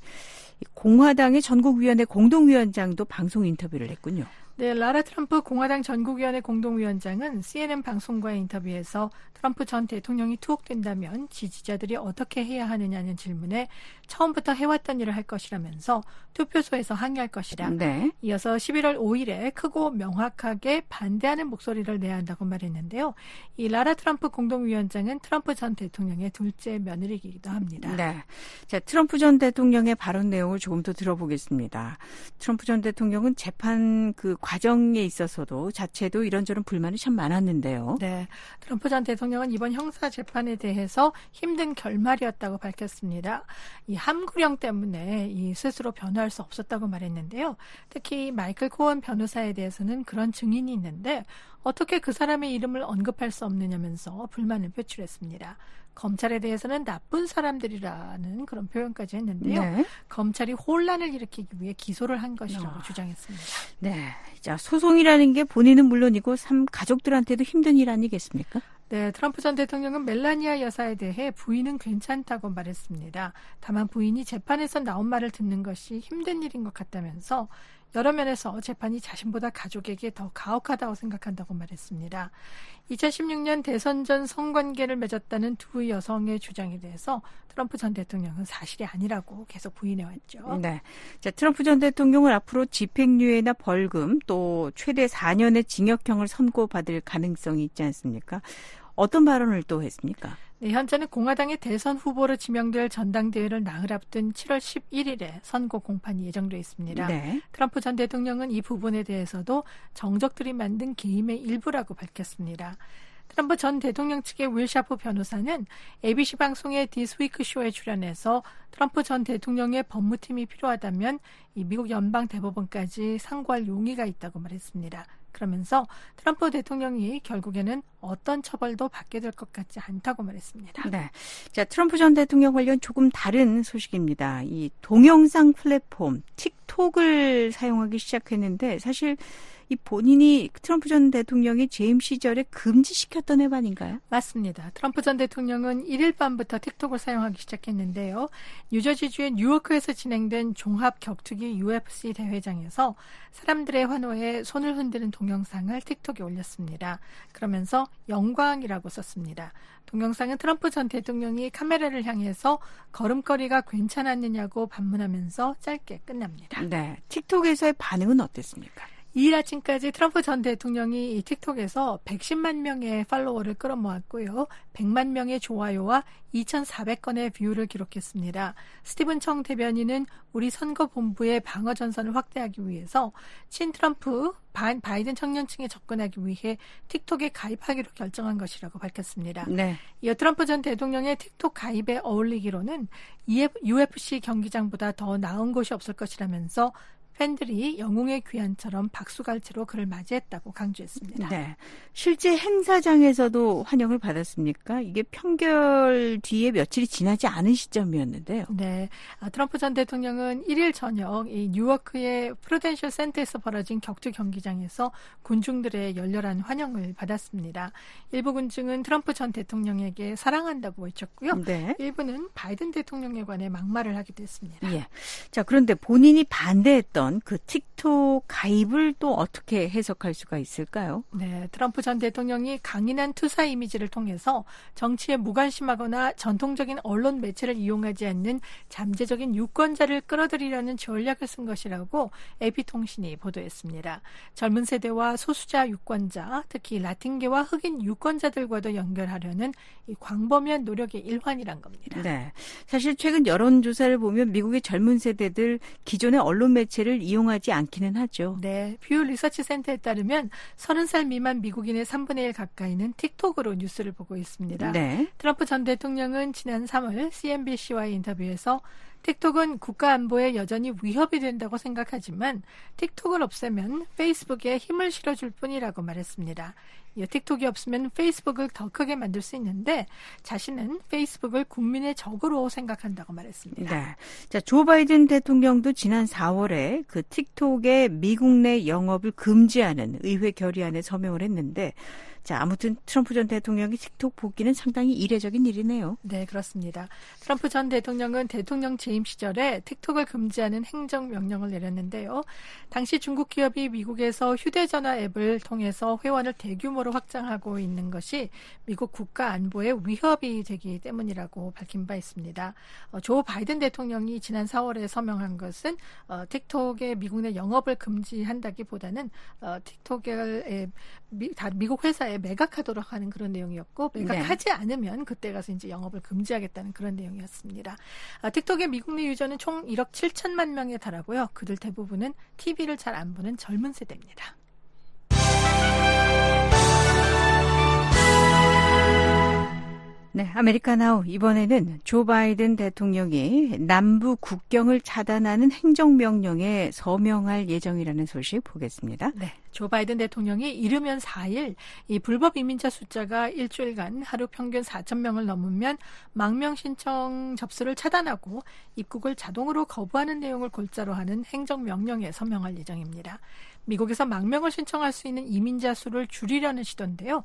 공화당의 전국위원회 공동위원장도 방송 인터뷰를 했군요. 네, 라라 트럼프 공화당 전국위원회 공동위원장은 씨엔엔 방송과의 인터뷰에서 트럼프 전 대통령이 투옥된다면 지지자들이 어떻게 해야 하느냐는 질문에 처음부터 해왔던 일을 할 것이라면서 투표소에서 항의할 것이다. 네. 이어서 십일월 오일에 크고 명확하게 반대하는 목소리를 내야 한다고 말했는데요. 이 라라 트럼프 공동위원장은 트럼프 전 대통령의 둘째 며느리이기도 합니다. 네. 자, 트럼프 전 대통령의 발언 내용을 조금 더 들어보겠습니다. 트럼프 전 대통령은 재판 그 과정에 있어서도 자체도 이런저런 불만이 참 많았는데요. 네, 트럼프 전 대통령은 이번 형사 재판에 대해서 힘든 결말이었다고 밝혔습니다. 이 함구령 때문에 이 스스로 변호할 수 없었다고 말했는데요. 특히 마이클 코언 변호사에 대해서는 그런 증인이 있는데 어떻게 그 사람의 이름을 언급할 수 없느냐면서 불만을 표출했습니다. 검찰에 대해서는 나쁜 사람들이라는 그런 표현까지 했는데요. 네. 검찰이 혼란을 일으키기 위해 기소를 한 것이라고 어. 주장했습니다. 네. 자, 소송이라는 게 본인은 물론이고 삼 가족들한테도 힘든 일 아니겠습니까? 네, 트럼프 전 대통령은 멜라니아 여사에 대해 부인은 괜찮다고 말했습니다. 다만 부인이 재판에서 나온 말을 듣는 것이 힘든 일인 것 같다면서 여러 면에서 재판이 자신보다 가족에게 더 가혹하다고 생각한다고 말했습니다. 이천십육 년 대선 전 성관계를 맺었다는 두 여성의 주장에 대해서 트럼프 전 대통령은 사실이 아니라고 계속 부인해왔죠. 네. 자, 트럼프 전 대통령은 앞으로 집행유예나 벌금 또 최대 사 년의 징역형을 선고받을 가능성이 있지 않습니까? 어떤 발언을 또 했습니까? 네, 현재는 공화당의 대선 후보로 지명될 전당대회를 나흘 앞둔 칠월 십일일에 선고 공판이 예정돼 있습니다. 네. 트럼프 전 대통령은 이 부분에 대해서도 정적들이 만든 게임의 일부라고 밝혔습니다. 트럼프 전 대통령 측의 윌 샤프 변호사는 에이비씨 방송의 디스 위크 쇼에 출연해서 트럼프 전 대통령의 법무팀이 필요하다면 이 미국 연방 대법원까지 상고할 용의가 있다고 말했습니다. 그러면서 트럼프 대통령이 결국에는 어떤 처벌도 받게 될 것 같지 않다고 말했습니다. 네. 자, 트럼프 전 대통령 관련 조금 다른 소식입니다. 이 동영상 플랫폼 틱톡을 사용하기 시작했는데 사실 이 본인이 트럼프 전 대통령이 재임 시절에 금지시켰던 앱 아닌가요? 맞습니다. 트럼프 전 대통령은 일일 밤부터 틱톡을 사용하기 시작했는데요. 뉴저지주의 뉴워크에서 진행된 종합 격투기 유에프씨 대회장에서 사람들의 환호에 손을 흔드는 동영상을 틱톡에 올렸습니다. 그러면서 영광이라고 썼습니다. 동영상은 트럼프 전 대통령이 카메라를 향해서 걸음걸이가 괜찮았느냐고 반문하면서 짧게 끝납니다. 네. 틱톡에서의 반응은 어땠습니까? 이일 아침까지 트럼프 전 대통령이 이 틱톡에서 백십만 명의 팔로워를 끌어모았고요. 백만 명의 좋아요와 이천사백 건의 뷰를 기록했습니다. 스티븐 청 대변인은 우리 선거본부의 방어 전선을 확대하기 위해서 친 트럼프 바이든 청년층에 접근하기 위해 틱톡에 가입하기로 결정한 것이라고 밝혔습니다. 네. 이어 트럼프 전 대통령의 틱톡 가입에 어울리기로는 유에프씨 경기장보다 더 나은 곳이 없을 것이라면서 팬들이 영웅의 귀환처럼 박수갈채로 그를 맞이했다고 강조했습니다. 네. 실제 행사장에서도 환영을 받았습니까? 이게 판결 뒤에 며칠이 지나지 않은 시점이었는데요. 네. 트럼프 전 대통령은 일일 저녁 이 뉴워크의 프루덴셜 센터에서 벌어진 격투 경기장에서 군중들의 열렬한 환영을 받았습니다. 일부 군중은 트럼프 전 대통령에게 사랑한다고 외쳤고요. 네. 일부는 바이든 대통령에 관해 막말을 하기도 했습니다. 예. 자, 그런데 본인이 반대했던 그 틱톡 가입을 또 어떻게 해석할 수가 있을까요? 네, 트럼프 전 대통령이 강인한 투사 이미지를 통해서 정치에 무관심하거나 전통적인 언론 매체를 이용하지 않는 잠재적인 유권자를 끌어들이려는 전략을 쓴 것이라고 에이피통신이 보도했습니다. 젊은 세대와 소수자 유권자, 특히 라틴계와 흑인 유권자들과도 연결하려는 이 광범위한 노력의 일환이란 겁니다. 네, 사실 최근 여론조사를 보면 미국의 젊은 세대들 기존의 언론 매체를 이용하지 않기는 하죠. 네, 뷰 리서치 센터에 따르면 서른 살 미만 미국인의 삼분의 일 가까이는 틱톡으로 뉴스를 보고 있습니다. 네. 트럼프 전 대통령은 지난 삼월 씨엔비씨와의 인터뷰에서 틱톡은 국가 안보에 여전히 위협이 된다고 생각하지만 틱톡을 없애면 페이스북에 힘을 실어줄 뿐이라고 말했습니다. 이 틱톡이 없으면 페이스북을 더 크게 만들 수 있는데 자신은 페이스북을 국민의 적으로 생각한다고 말했습니다. 네. 자, 조 바이든 대통령도 지난 사월에 그 틱톡의 미국 내 영업을 금지하는 의회 결의안에 서명을 했는데 자, 아무튼 트럼프 전 대통령이 틱톡 복귀는 상당히 이례적인 일이네요. 네, 그렇습니다. 트럼프 전 대통령은 대통령 재임 시절에 틱톡을 금지하는 행정명령을 내렸는데요. 당시 중국 기업이 미국에서 휴대전화 앱을 통해서 회원을 대규모로 확장하고 있는 것이 미국 국가 안보에 위협이 되기 때문이라고 밝힌 바 있습니다. 어, 조 바이든 대통령이 지난 사월에 서명한 것은 어, 틱톡의 미국 내 영업을 금지한다기보다는 어, 틱톡의 미, 다 미국 회사에 매각하도록 하는 그런 내용이었고 매각하지 네. 않으면 그때 가서 이제 영업을 금지하겠다는 그런 내용이었습니다. 아, 틱톡의 미국 내 유저는 총 일억 칠천만 명에 달하고요. 그들 대부분은 티비를 잘 안 보는 젊은 세대입니다. 네, 아메리카나우 이번에는 조 바이든 대통령이 남부 국경을 차단하는 행정명령에 서명할 예정이라는 소식 보겠습니다. 네, 조 바이든 대통령이 이르면 사 일 이 불법 이민자 숫자가 일주일간 하루 평균 사천 명을 넘으면 망명 신청 접수를 차단하고 입국을 자동으로 거부하는 내용을 골자로 하는 행정명령에 서명할 예정입니다. 미국에서 망명을 신청할 수 있는 이민자 수를 줄이려는 시도인데요.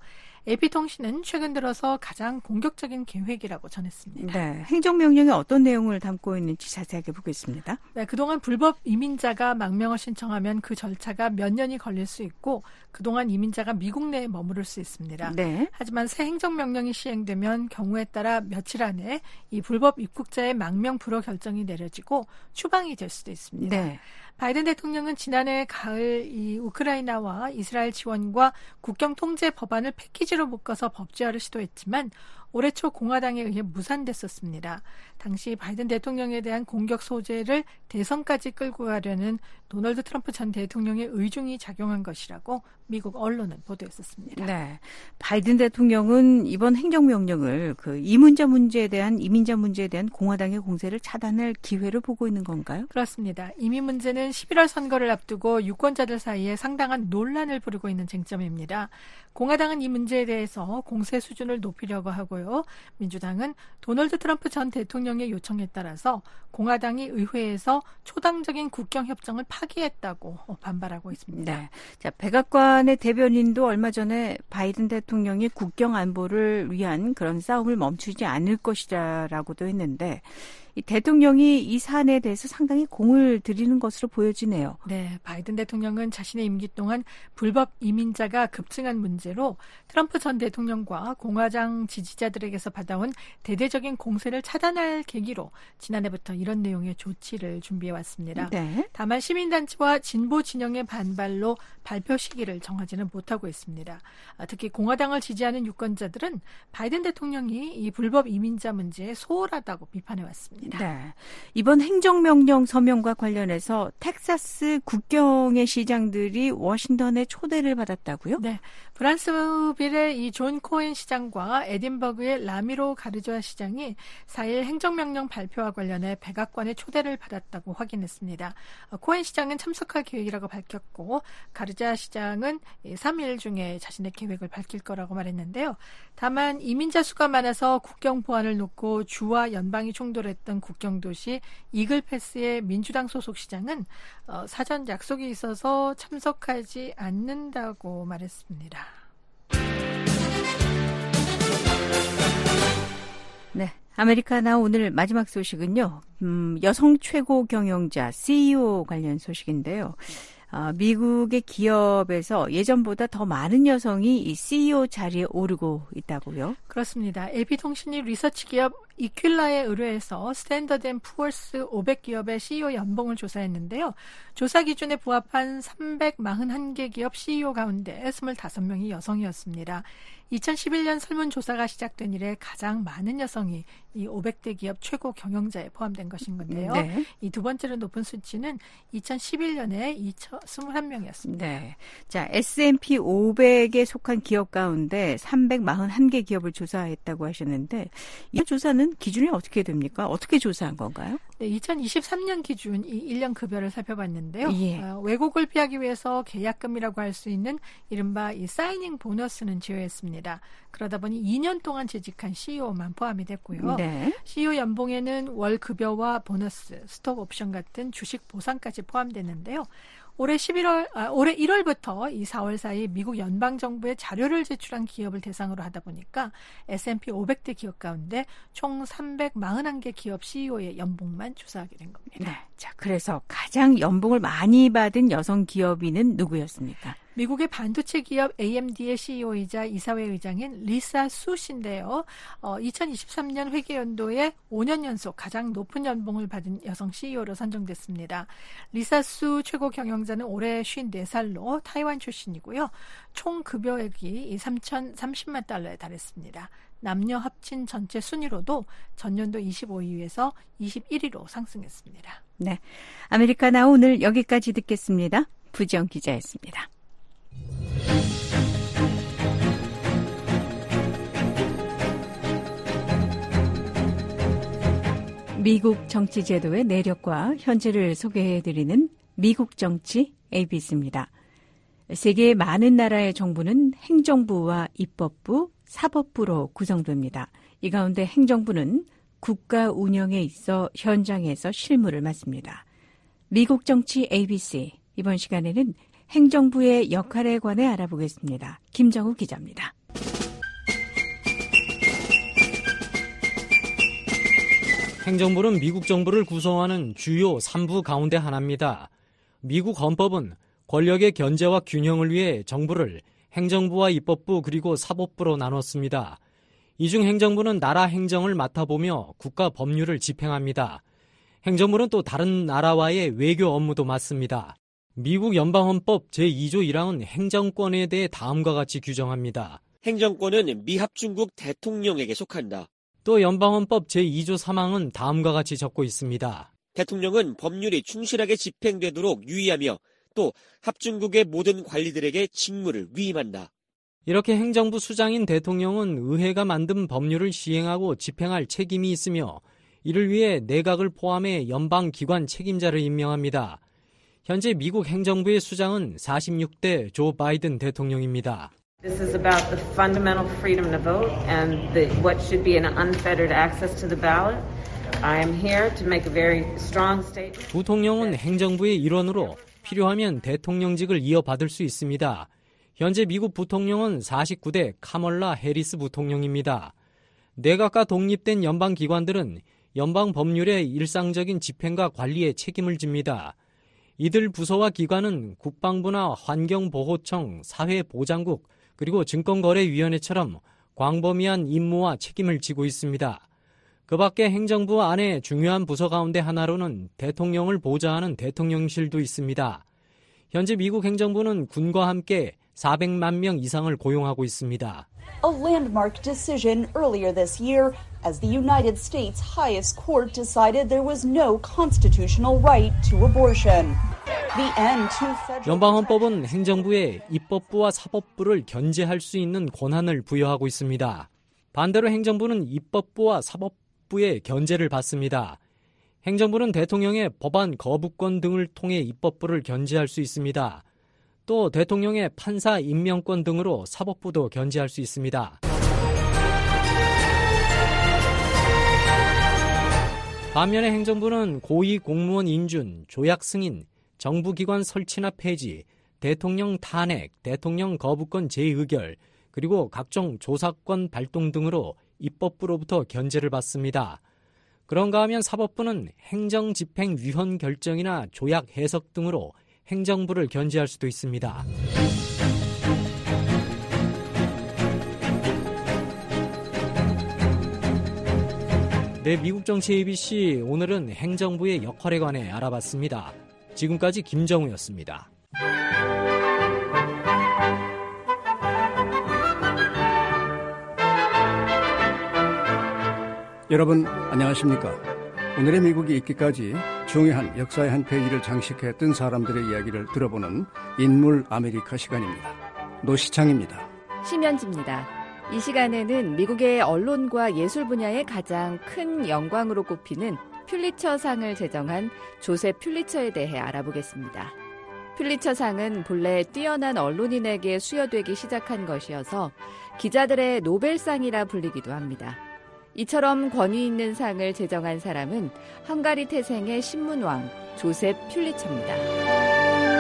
에이피통신은 최근 들어서 가장 공격적인 계획이라고 전했습니다. 네, 행정명령이 어떤 내용을 담고 있는지 자세하게 보겠습니다. 네, 그동안 불법 이민자가 망명을 신청하면 그 절차가 몇 년이 걸릴 수 있고 그동안 이민자가 미국 내에 머무를 수 있습니다. 네. 하지만 새 행정명령이 시행되면 경우에 따라 며칠 안에 이 불법 입국자의 망명 불허 결정이 내려지고 추방이 될 수도 있습니다. 네. 바이든 대통령은 지난해 가을 이 우크라이나와 이스라엘 지원과 국경 통제 법안을 패키지로 묶어서 법제화를 시도했지만 올해 초 공화당에 의해 무산됐었습니다. 당시 바이든 대통령에 대한 공격 소재를 대선까지 끌고 가려는 도널드 트럼프 전 대통령의 의중이 작용한 것이라고 미국 언론은 보도했었습니다. 네, 바이든 대통령은 이번 행정명령을 그 이민자 문제에 대한 이민자 문제에 대한 공화당의 공세를 차단할 기회로 보고 있는 건가요? 그렇습니다. 이민 문제는 십일월 선거를 앞두고 유권자들 사이에 상당한 논란을 부르고 있는 쟁점입니다. 공화당은 이 문제에 대해서 공세 수준을 높이려고 하고요. 민주당은 도널드 트럼프 전 대통령의 요청에 따라서 공화당이 의회에서 초당적인 국경 협정을 파기했다고 반발하고 있습니다. 네. 자, 백악관의 대변인도 얼마 전에 바이든 대통령이 국경 안보를 위한 그런 싸움을 멈추지 않을 것이라고도 했는데 이 대통령이 이 사안에 대해서 상당히 공을 들이는 것으로 보여지네요. 네, 바이든 대통령은 자신의 임기 동안 불법 이민자가 급증한 문제로 트럼프 전 대통령과 공화당 지지자들에게서 받아온 대대적인 공세를 차단할 계기로 지난해부터 이런 내용의 조치를 준비해왔습니다. 네. 다만 시민단체와 진보 진영의 반발로 발표 시기를 정하지는 못하고 있습니다. 특히 공화당을 지지하는 유권자들은 바이든 대통령이 이 불법 이민자 문제에 소홀하다고 비판해왔습니다. 네. 이번 행정명령 서명과 관련해서 텍사스 국경의 시장들이 워싱턴에 초대를 받았다고요? 네. 브란스빌의 이 존 코엔 시장과 에딘버그의 라미로 가르조아 시장이 사 일 행정명령 발표와 관련해 백악관의 초대를 받았다고 확인했습니다. 코엔 시장은 참석할 계획이라고 밝혔고 가르조아 시장은 삼 일 중에 자신의 계획을 밝힐 거라고 말했는데요. 다만 이민자 수가 많아서 국경 보안을 놓고 주와 연방이 충돌했던 국경도시 이글패스의 민주당 소속 시장은 어, 사전 약속이 있어서 참석하지 않는다고 말했습니다. 네, 아메리카나 오늘 마지막 소식은요. 음, 여성 최고 경영자 씨이오 관련 소식인데요. 어, 미국의 기업에서 예전보다 더 많은 여성이 이 씨이오 자리에 오르고 있다고요? 그렇습니다. 에이피통신이 리서치 기업 이퀄라에 의뢰해서 스탠더드 앤 푸어스 오백 기업의 씨이오 연봉을 조사했는데요. 조사 기준에 부합한 삼백사십일 개 기업 씨이오 가운데 이십오 명이 여성이었습니다. 이천십일 년 설문조사가 시작된 이래 가장 많은 여성이 이 오백 대 기업 최고 경영자에 포함된 것인 건데요. 네. 이 두 번째로 높은 수치는 이천십일 년에 이십일 명이었습니다. 네. 자, 에스 앤 피 오백에 속한 기업 가운데 삼백사십일 개 기업을 조사했다고 하셨는데 이 조사는 이거는 기준이 어떻게 됩니까? 어떻게 조사한 건가요? 네, 이천이십삼 년 기준 이 일 년 급여를 살펴봤는데요. 예. 어, 왜곡을 피하기 위해서 계약금이라고 할 수 있는 이른바 이 사이닝 보너스는 제외했습니다. 그러다 보니 이 년 동안 재직한 씨이오만 포함이 됐고요. 네. 씨이오 연봉에는 월 급여와 보너스, 스톡 옵션 같은 주식 보상까지 포함됐는데요. 올해 십일월, 아, 올해 일월부터 이 사월 사이 미국 연방정부에 자료를 제출한 기업을 대상으로 하다 보니까 에스 앤 피 오백 대 기업 가운데 총 삼백사십일 개 기업 씨이오의 연봉만 조사하게 된 겁니다. 네. 자, 그래서 가장 연봉을 많이 받은 여성 기업인은 누구였습니까? 미국의 반도체 기업 에이엠디의 씨이오이자 이사회 의장인 리사 수 씨인데요. 어, 이천이십삼 년 회계연도에 오 년 연속 가장 높은 연봉을 받은 여성 씨이오로 선정됐습니다. 리사 수 최고 경영자는 올해 오십사 살로 타이완 출신이고요. 총 급여액이 삼천삼십만 달러에 달했습니다. 남녀 합친 전체 순위로도 전년도 이십오 위에서 이십일 위로 상승했습니다. 네, 아메리카나 오늘 여기까지 듣겠습니다. 부지영 기자였습니다. 미국 정치 제도의 내력과 현재를 소개해드리는 미국 정치 에이비씨입니다. 세계의 많은 나라의 정부는 행정부와 입법부, 사법부로 구성됩니다. 이 가운데 행정부는 국가 운영에 있어 현장에서 실무를 맡습니다. 미국 정치 에이비씨, 이번 시간에는 행정부의 역할에 관해 알아보겠습니다. 김정우 기자입니다. 행정부는 미국 정부를 구성하는 주요 삼 부 가운데 하나입니다. 미국 헌법은 권력의 견제와 균형을 위해 정부를 행정부와 입법부 그리고 사법부로 나눴습니다. 이 중 행정부는 나라 행정을 맡아보며 국가 법률을 집행합니다. 행정부는 또 다른 나라와의 외교 업무도 맡습니다. 미국 연방헌법 제이 조 일 항은 행정권에 대해 다음과 같이 규정합니다. 행정권은 미합중국 대통령에게 속한다. 또 연방헌법 제이 조 삼 항은 다음과 같이 적고 있습니다. 대통령은 법률이 충실하게 집행되도록 유의하며 또 합중국의 모든 관리들에게 직무를 위임한다. 이렇게 행정부 수장인 대통령은 의회가 만든 법률을 시행하고 집행할 책임이 있으며 이를 위해 내각을 포함해 연방기관 책임자를 임명합니다. 현재 미국 행정부의 수장은 사십육 대 조 바이든 대통령입니다. This is about the fundamental freedom to vote and the, what should be an unfettered access to the ballot. I am here to make a very strong statement. 부통령은 행정부의 일원으로 필요하면 대통령직을 이어받을 수 있습니다. 현재 미국 부통령은 사십구 대 카멀라 해리스 부통령입니다. 내각과 독립된 연방기관들은 연방 법률의 일상적인 집행과 관리에 책임을 집니다. 이들 부서와 기관은 국방부나 환경보호청, 사회보장국, 그리고 증권거래위원회처럼 광범위한 임무와 책임을 지고 있습니다. 그 밖에 행정부 안에 중요한 부서 가운데 하나로는 대통령을 보좌하는 대통령실도 있습니다. 현재 미국 행정부는 군과 함께 사백만 명 이상을 고용하고 있습니다. A landmark decision earlier this year as the United States highest court decided there was no constitutional right to abortion. The end to federal 연방헌법은 행정부에 입법부와 사법부를 견제할 수 있는 권한을 부여하고 있습니다. 반대로 행정부는 입법부와 사법부의 견제를 받습니다. 행정부는 대통령의 법안 거부권 등을 통해 입법부를 견제할 수 있습니다. 또 대통령의 판사 임명권 등으로 사법부도 견제할 수 있습니다. 반면에 행정부는 고위 공무원 인준, 조약 승인, 정부기관 설치나 폐지, 대통령 탄핵, 대통령 거부권 재의결, 그리고 각종 조사권 발동 등으로 입법부로부터 견제를 받습니다. 그런가 하면 사법부는 행정집행위헌 결정이나 조약 해석 등으로 행정부를 견제할 수도 있습니다. 네, 미국 정치 에이비씨 오늘은 행정부의 역할에 관해 알아봤습니다. 지금까지 김정우였습니다. 여러분 안녕하십니까? 오늘의 미국이 있기까지 중요한 역사의 한 페이지를 장식했던 사람들의 이야기를 들어보는 인물 아메리카 시간입니다. 노시창입니다. 심연지입니다. 이 시간에는 미국의 언론과 예술 분야의 가장 큰 영광으로 꼽히는 퓰리처상을 제정한 조셉 퓰리처에 대해 알아보겠습니다. 퓰리처상은 본래 뛰어난 언론인에게 수여되기 시작한 것이어서 기자들의 노벨상이라 불리기도 합니다. 이처럼 권위 있는 상을 제정한 사람은 헝가리 태생의 신문왕 조셉 퓰리처입니다.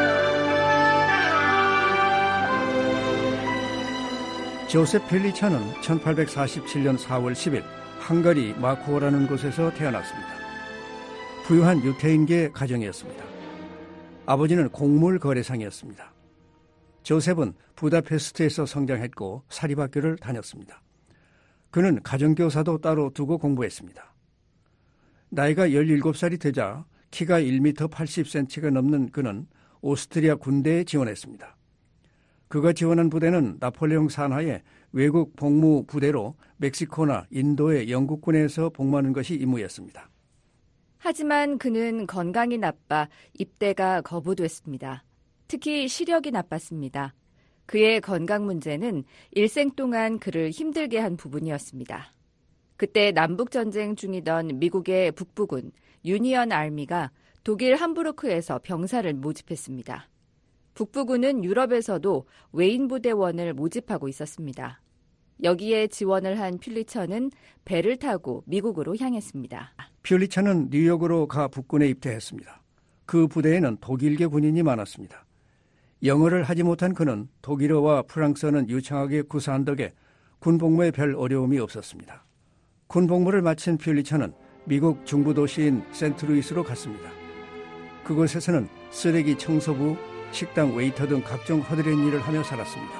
조셉 퓰리처는 천팔백사십칠 년 사월 십일 헝가리 마코라는 곳에서 태어났습니다. 부유한 유태인계 가정이었습니다. 아버지는 곡물 거래상이었습니다. 조셉은 부다페스트에서 성장했고 사립학교를 다녔습니다. 그는 가정교사도 따로 두고 공부했습니다. 나이가 열일곱 살이 되자 키가 일 미터 팔십 센티미터가 넘는 그는 오스트리아 군대에 지원했습니다. 그가 지원한 부대는 나폴레옹 산하의 외국 복무 부대로 멕시코나 인도의 영국군에서 복무하는 것이 임무였습니다. 하지만 그는 건강이 나빠 입대가 거부됐습니다. 특히 시력이 나빴습니다. 그의 건강 문제는 일생 동안 그를 힘들게 한 부분이었습니다. 그때 남북전쟁 중이던 미국의 북부군 유니언 아미가 독일 함부르크에서 병사를 모집했습니다. 북부군은 유럽에서도 외인부대원을 모집하고 있었습니다. 여기에 지원을 한 퓰리처는 배를 타고 미국으로 향했습니다. 퓰리처는 뉴욕으로 가 북군에 입대했습니다. 그 부대에는 독일계 군인이 많았습니다. 영어를 하지 못한 그는 독일어와 프랑스어는 유창하게 구사한 덕에 군복무에 별 어려움이 없었습니다. 군복무를 마친 퓰리처는 미국 중부 도시인 센트루이스로 갔습니다. 그곳에서는 쓰레기 청소부, 식당 웨이터 등 각종 허드렛 일을 하며 살았습니다.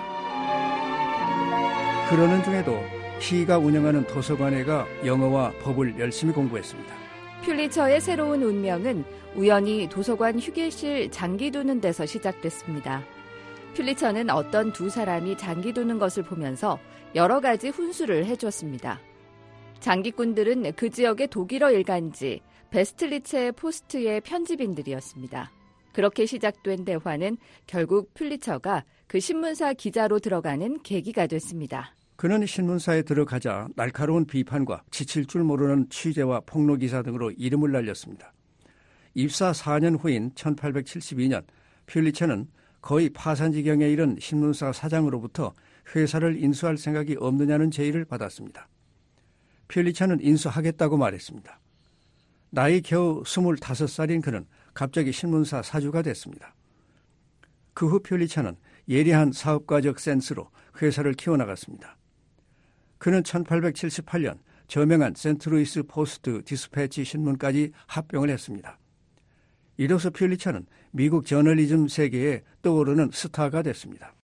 그러는 중에도 시가 운영하는 도서관에 가 영어와 법을 열심히 공부했습니다. 퓰리처의 새로운 운명은 우연히 도서관 휴게실 장기 두는 데서 시작됐습니다. 퓰리처는 어떤 두 사람이 장기 두는 것을 보면서 여러 가지 훈수를 해주었습니다. 장기꾼들은 그 지역의 독일어 일간지 베스틀리체 포스트의 편집인들이었습니다. 그렇게 시작된 대화는 결국 퓰리처가 그 신문사 기자로 들어가는 계기가 됐습니다. 그는 신문사에 들어가자 날카로운 비판과 지칠 줄 모르는 취재와 폭로기사 등으로 이름을 날렸습니다. 입사 사 년 후인 천팔백칠십이 년 퓰리처는 거의 파산 지경에 이른 신문사 사장으로부터 회사를 인수할 생각이 없느냐는 제의를 받았습니다. 퓰리처는 인수하겠다고 말했습니다. 나이 겨우 스물다섯 살인 그는 갑자기 신문사 사주가 됐습니다. 그 후 퓰리처는 예리한 사업가적 센스로 회사를 키워나갔습니다. 그는 천팔백칠십팔 년 저명한 센트루이스 포스트 디스패치 신문까지 합병을 했습니다. 이로써 퓰리처는 미국 저널리즘 세계에 떠오르는 스타가 됐습니다.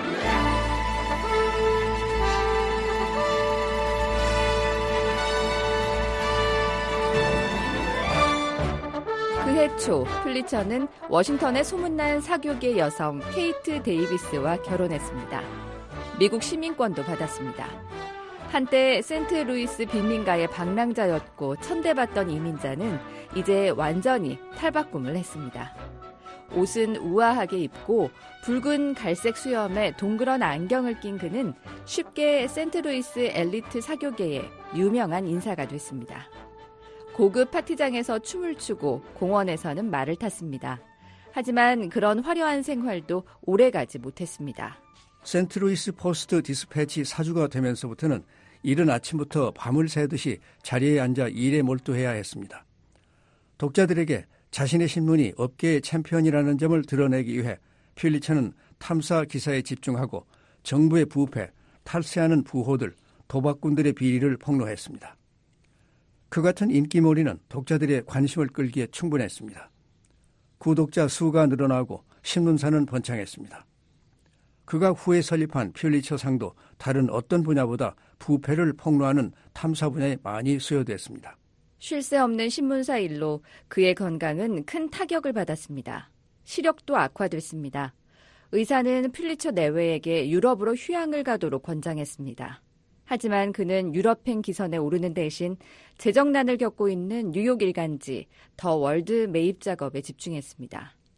그해 초 퓰리처는 워싱턴의 소문난 사교계 여성 케이트 데이비스와 결혼했습니다. 미국 시민권도 받았습니다. 한때 센트루이스 빈민가의 방랑자였고 천대받던 이민자는 이제 완전히 탈바꿈을 했습니다. 옷은 우아하게 입고 붉은 갈색 수염에 동그란 안경을 낀 그는 쉽게 센트루이스 엘리트 사교계의 유명한 인사가 됐습니다. 고급 파티장에서 춤을 추고 공원에서는 말을 탔습니다. 하지만 그런 화려한 생활도 오래가지 못했습니다. 센트루이스 포스트 디스패치 사주가 되면서부터는 이른 아침부터 밤을 새듯이 자리에 앉아 일에 몰두해야 했습니다. 독자들에게 자신의 신문이 업계의 챔피언이라는 점을 드러내기 위해 퓰리처는 탐사 기사에 집중하고 정부의 부패, 탈세하는 부호들, 도박꾼들의 비리를 폭로했습니다. 그 같은 인기몰이는 독자들의 관심을 끌기에 충분했습니다. 구독자 수가 늘어나고 신문사는 번창했습니다. 그가 후에 설립한 퓰리처 상도 다른 어떤 분야보다 부패를 폭로하는 탐사 분야에 많이 수여됐습니다. 쉴 새 없는 신문사 일로 그의 건강은 큰 타격을 받았습니다. 시력도 악화됐습니다. 의사는 퓰리처 내외에게 유럽으로 휴양을 가도록 권장했습니다. 하지만 그는 유럽행 기선에 오르는 대신 재정난을 겪고 있는 뉴욕 일간지 더 월드 매입 작업에 집중했습니다.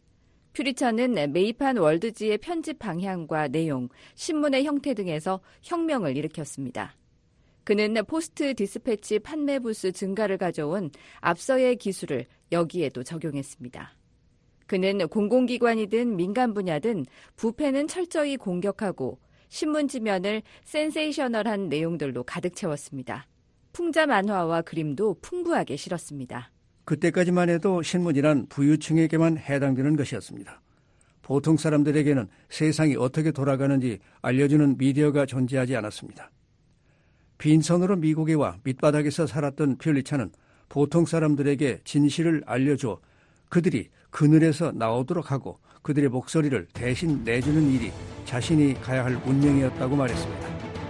퓰리처는 매입한 월드지의 편집 방향과 내용, 신문의 형태 등에서 혁명을 일으켰습니다. 그는 포스트 디스패치 판매 부수 증가를 가져온 앞서의 기술을 여기에도 적용했습니다. 그는 공공기관이든 민간 분야든 부패는 철저히 공격하고 신문 지면을 센세이셔널한 내용들로 가득 채웠습니다. 풍자 만화와 그림도 풍부하게 실었습니다. 그때까지만 해도 신문이란 부유층에게만 해당되는 것이었습니다. 보통 사람들에게는 세상이 어떻게 돌아가는지 알려주는 미디어가 존재하지 않았습니다. 빈손으로 미국에 와 밑바닥에서 살았던 퓰리처는 보통 사람들에게 진실을 알려줘 그들이 그늘에서 나오도록 하고 그들의 목소리를 대신 내주는 일이 자신이 가야 할 운명이었다고 말했습니다.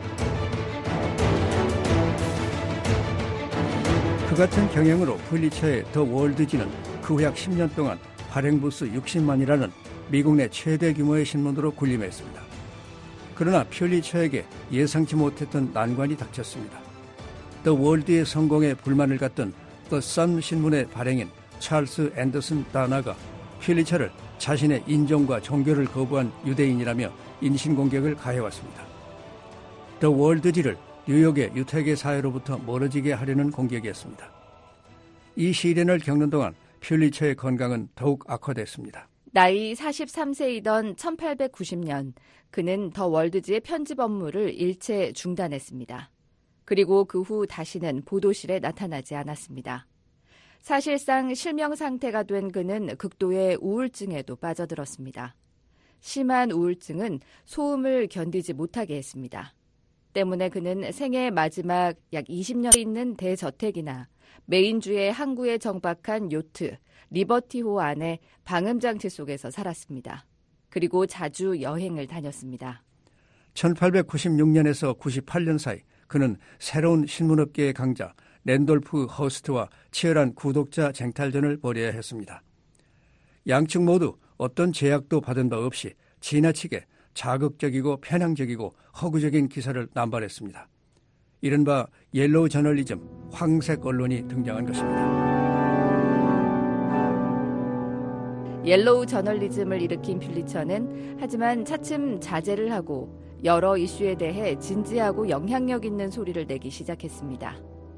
그 같은 경향으로 퓰리처의 더 월드지는 그 후 약 십 년 동안 발행 부수 육십만이라는 미국 내 최대 규모의 신문으로 군림했습니다. 그러나 퓰리처에게 예상치 못했던 난관이 닥쳤습니다. 더 월드의 성공에 불만을 갖던 더 선 신문의 발행인 찰스 앤더슨 다나가 퓰리처를 자신의 인종과 종교를 거부한 유대인이라며 인신공격을 가해왔습니다. 더 월드지를 뉴욕의 유태계 사회로부터 멀어지게 하려는 공격이었습니다. 이 시련을 겪는 동안 퓰리처의 건강은 더욱 악화됐습니다. 나이 사십삼 세이던 천팔백구십 년 그는 더 월드지의 편집 업무를 일체 중단했습니다. 그리고 그 후 다시는 보도실에 나타나지 않았습니다. 사실상 실명 상태가 된 그는 극도의 우울증에도 빠져들었습니다. 심한 우울증은 소음을 견디지 못하게 했습니다. 때문에 그는 생애 마지막 약 이십 년 있는 대저택이나 메인주의 항구에 정박한 요트 리버티호 안에 방음장치 속에서 살았습니다. 그리고 자주 여행을 다녔습니다. 천팔백구십육 년에서 구십팔 년 사이 그는 새로운 신문업계의 강자 랜돌프 허스트와 치열한 구독자 쟁탈전을 벌여야 했습니다. 양측 모두 어떤 제약도 받은 바 없이 지나치게 자극적이고 편향적이고 허구적인 기사를 남발했습니다. 이른바 옐로우 저널리즘, 황색 언론이 등장한 것입니다. 옐로우 저널리즘을 일으킨 퓰리처는 하지만 차츰 자제를 하고 여러 이슈에 대해 진지하고 영향력 있는 소리를 내기 시작했습니다.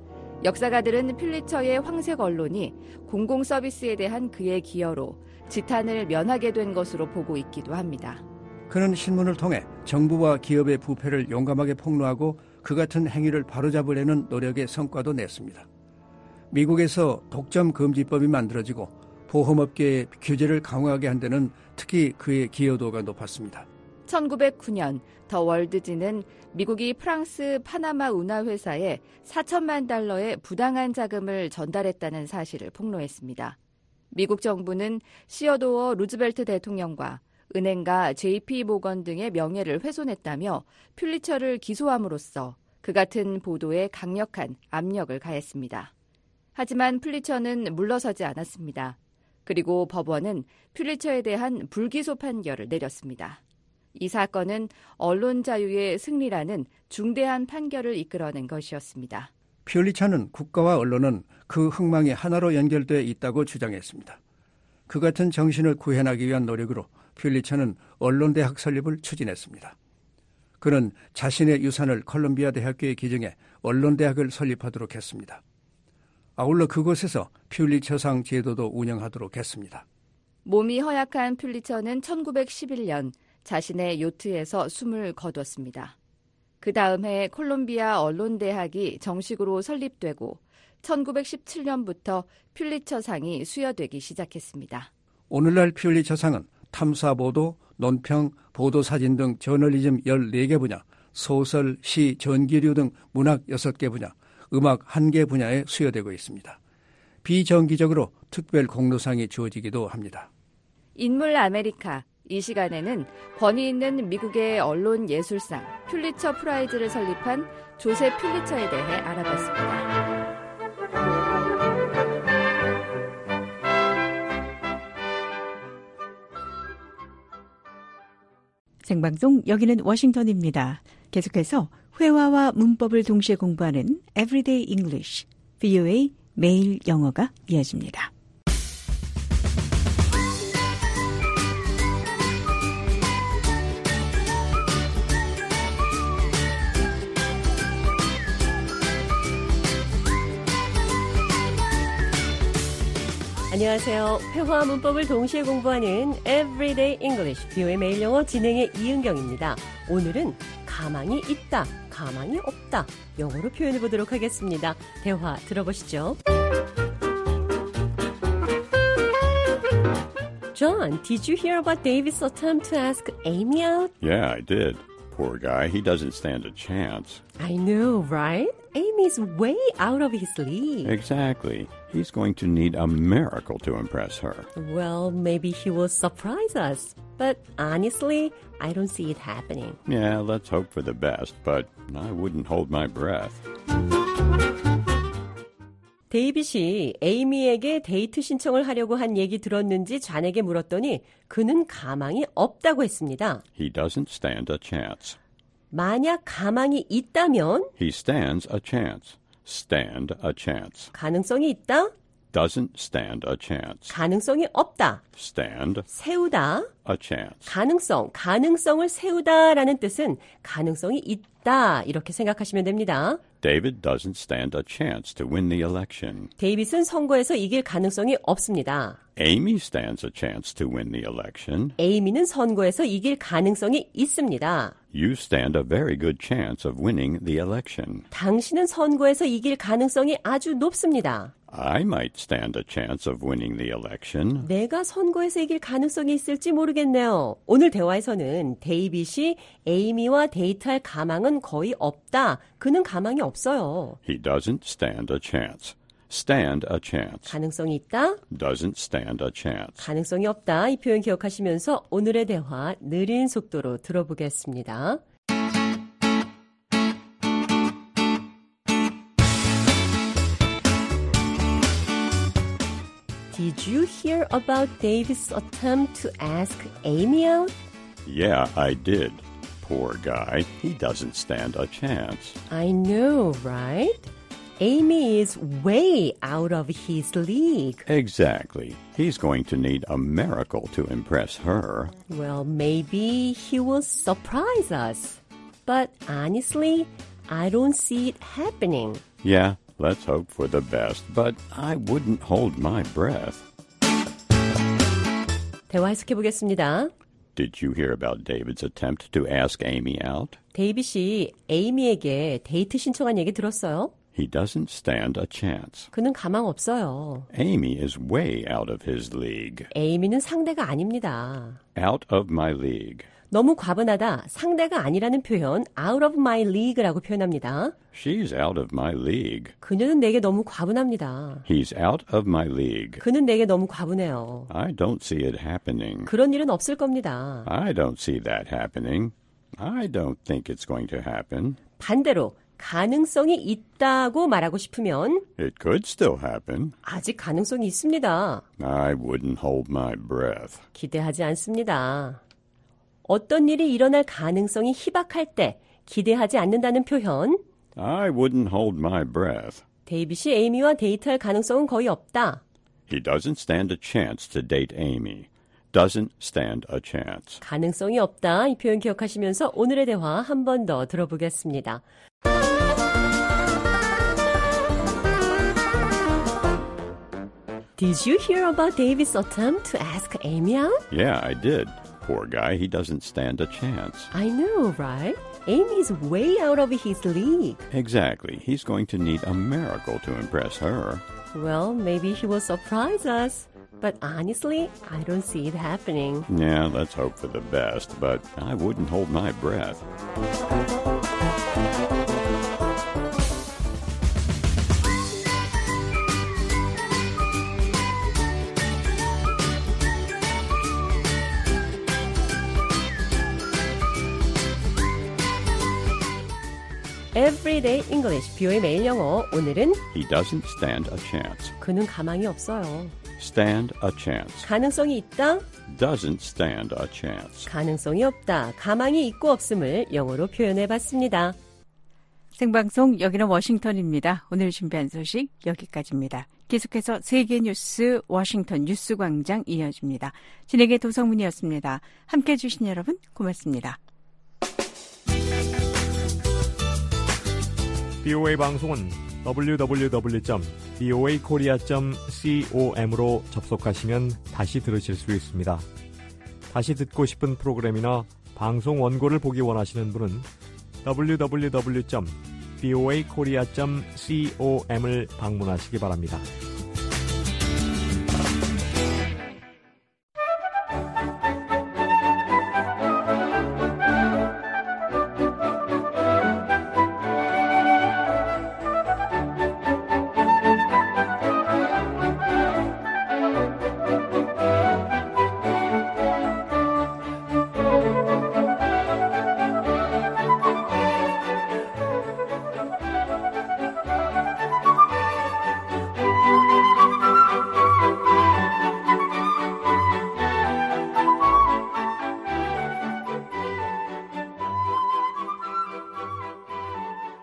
역사가들은 퓰리처의 황색 언론이 공공 서비스에 대한 그의 기여로 지탄을 면하게 된 것으로 보고 있기도 합니다. 그는 신문을 통해 정부와 기업의 부패를 용감하게 폭로하고 그 같은 행위를 바로잡으려는 노력의 성과도 냈습니다. 미국에서 독점 금지법이 만들어지고 보험업계의 규제를 강화하게 한 데는 특히 그의 기여도가 높았습니다. 천구백구 년 더 월드지는 미국이 프랑스 파나마 운하회사에 사천만 달러의 부당한 자금을 전달했다는 사실을 폭로했습니다. 미국 정부는 시어도어 루즈벨트 대통령과 은행가 제이피 모건 등의 명예를 훼손했다며 퓰리처를 기소함으로써 그 같은 보도에 강력한 압력을 가했습니다. 하지만 퓰리처는 물러서지 않았습니다. 그리고 법원은 퓰리처에 대한 불기소 판결을 내렸습니다. 이 사건은 언론 자유의 승리라는 중대한 판결을 이끌어낸 것이었습니다. 퓰리처는 국가와 언론은 그 흥망이 하나로 연결되어 있다고 주장했습니다. 그 같은 정신을 구현하기 위한 노력으로 퓰리처는 언론대학 설립을 추진했습니다. 그는 자신의 유산을 컬럼비아 대학교에 기증해 언론대학을 설립하도록 했습니다. 아울러 그곳에서 퓰리처상 제도도 운영하도록 했습니다. 몸이 허약한 퓰리처는 천구백십일 년 자신의 요트에서 숨을 거뒀습니다. 그 다음 해 콜롬비아 언론대학이 정식으로 설립되고 천구백십칠 년부터 퓰리처상이 수여되기 시작했습니다. 오늘날 퓰리처상은 탐사보도, 논평, 보도사진 등 저널리즘 열네 개 분야, 소설, 시, 전기류 등 문학 여섯 개 분야, 음악 한 개 분야에 수여되고 있습니다. 비정기적으로 특별 공로상이 주어지기도 합니다. 인물 아메리카. 이 시간에는 권위 있는 미국의 언론 예술상 퓰리처 프라이즈를 설립한 조셉 퓰리처에 대해 알아봤습니다. 생방송 여기는 워싱턴입니다. 계속해서 회화와 문법을 동시에 공부하는 Everyday English, 브이오에이 매일 영어가 이어집니다. 안녕하세요. 회화와 문법을 동시에 공부하는 Everyday English, 비오의 매일 영어 진행의 이은경입니다. 오늘은 가망이 있다, 가망이 없다, 영어로 표현해 보도록 하겠습니다. 대화 들어보시죠. John, did you hear about David's attempt to ask Amy out? Yeah, I did. Poor guy, he doesn't stand a chance. I know, right? Amy's way out of his league. Exactly. He's going to need a miracle to impress her. Well, maybe he will surprise us. But honestly, I don't see it happening. Yeah, let's hope for the best, but I wouldn't hold my breath. 데이빗이 에이미에게 데이트 신청을 하려고 한 얘기 들었는지 잔에게 물었더니 그는 가망이 없다고 했습니다. He doesn't stand a chance. 만약 가망이 있다면 He stands a chance. Stand a chance. 가능성이 있다? Doesn't stand a chance. 가능성이 없다. Stand 세우다. a chance. 가능성, 가능성을 세우다라는 뜻은 가능성이 있다 이렇게 생각하시면 됩니다. David doesn't stand a chance to win the election. 데이빗은 선거에서 이길 가능성이 없습니다. Amy stands a chance to win the election. 에이미는 선거에서 이길 가능성이 있습니다. You stand a very good chance of winning the election. 당신은 선거에서 이길 가능성이 아주 높습니다. I might stand a chance of winning the election. 내가 선거에서 이길 가능성이 있을지 모르겠네요. 오늘 대화에서는 데이빗이 에이미와 데이트할 가망은 거의 없다. 그는 가망이 없어요. He doesn't stand a chance. Stand a chance. 가능성이 있다. Doesn't stand a chance. 가능성이 없다. 이 표현 기억하시면서 오늘의 대화 느린 속도로 들어보겠습니다. Did you hear about David's attempt to ask Amy out? Yeah, I did. Poor guy. He doesn't stand a chance. I know, right? Amy is way out of his league. Exactly. He's going to need a miracle to impress her. Well, maybe he will surprise us. But honestly, I don't see it happening. Yeah, let's hope for the best, but I wouldn't hold my breath. 대화 해석해 보겠습니다. Did you hear about David's attempt to ask Amy out? 데이빗이 에이미에게 데이트 신청한 얘기 들었어요? He doesn't stand a chance. 그는 가망 없어요. Amy is way out of his league. 에이미는 상대가 아닙니다. Out of my league. 너무 과분하다, 상대가 아니라는 표현 out of my league라고 표현합니다. She's out of my league. 그녀는 내게 너무 과분합니다. He's out of my league. 그는 내게 너무 과분해요. I don't see it happening. 그런 일은 없을 겁니다. I don't see that happening. I don't think it's going to happen. 반대로 가능성이 있다고 말하고 싶으면 It could still happen. 아직 가능성이 있습니다. I wouldn't hold my breath. 기대하지 않습니다. 어떤 일이 일어날 가능성이 희박할 때 기대하지 않는다는 표현 I wouldn't hold my breath. 데이빗이 에이미와 데이트할 가능성은 거의 없다. He doesn't stand a chance to date Amy. Doesn't stand a chance. 가능성이 없다. 이 표현 기억하시면서 오늘의 대화 한 번 더 들어보겠습니다. Did you hear about David's attempt to ask Amy out? Yeah, I did. Poor guy, he doesn't stand a chance. I know, right? Amy's way out of his league. Exactly. He's going to need a miracle to impress her. Well, maybe he will surprise us. But honestly, I don't see it happening. Yeah, let's hope for the best, but I wouldn't hold my breath. Everyday English, 비오의 매일 영어. 오늘은 He doesn't stand a chance. 그는 가망이 없어요. Stand a chance. 가능성이 있다. Doesn't stand a chance. 가능성이 없다. 가망이 있고 없음을 영어로 표현해봤습니다. 생방송 여기는 워싱턴입니다. 오늘 준비한 소식 여기까지입니다. 계속해서 세계 뉴스 워싱턴 뉴스광장 이어집니다. 진행의 도성문이었습니다. 함께해 주신 여러분 고맙습니다. 비오에이 방송은 더블유 더블유 더블유 점 브이오에이 코리아 점 com으로 접속하시면 다시 들으실 수 있습니다. 다시 듣고 싶은 프로그램이나 방송 원고를 보기 원하시는 분은 더블유 더블유 더블유 점 브이오에이 코리아 점 com을 방문하시기 바랍니다.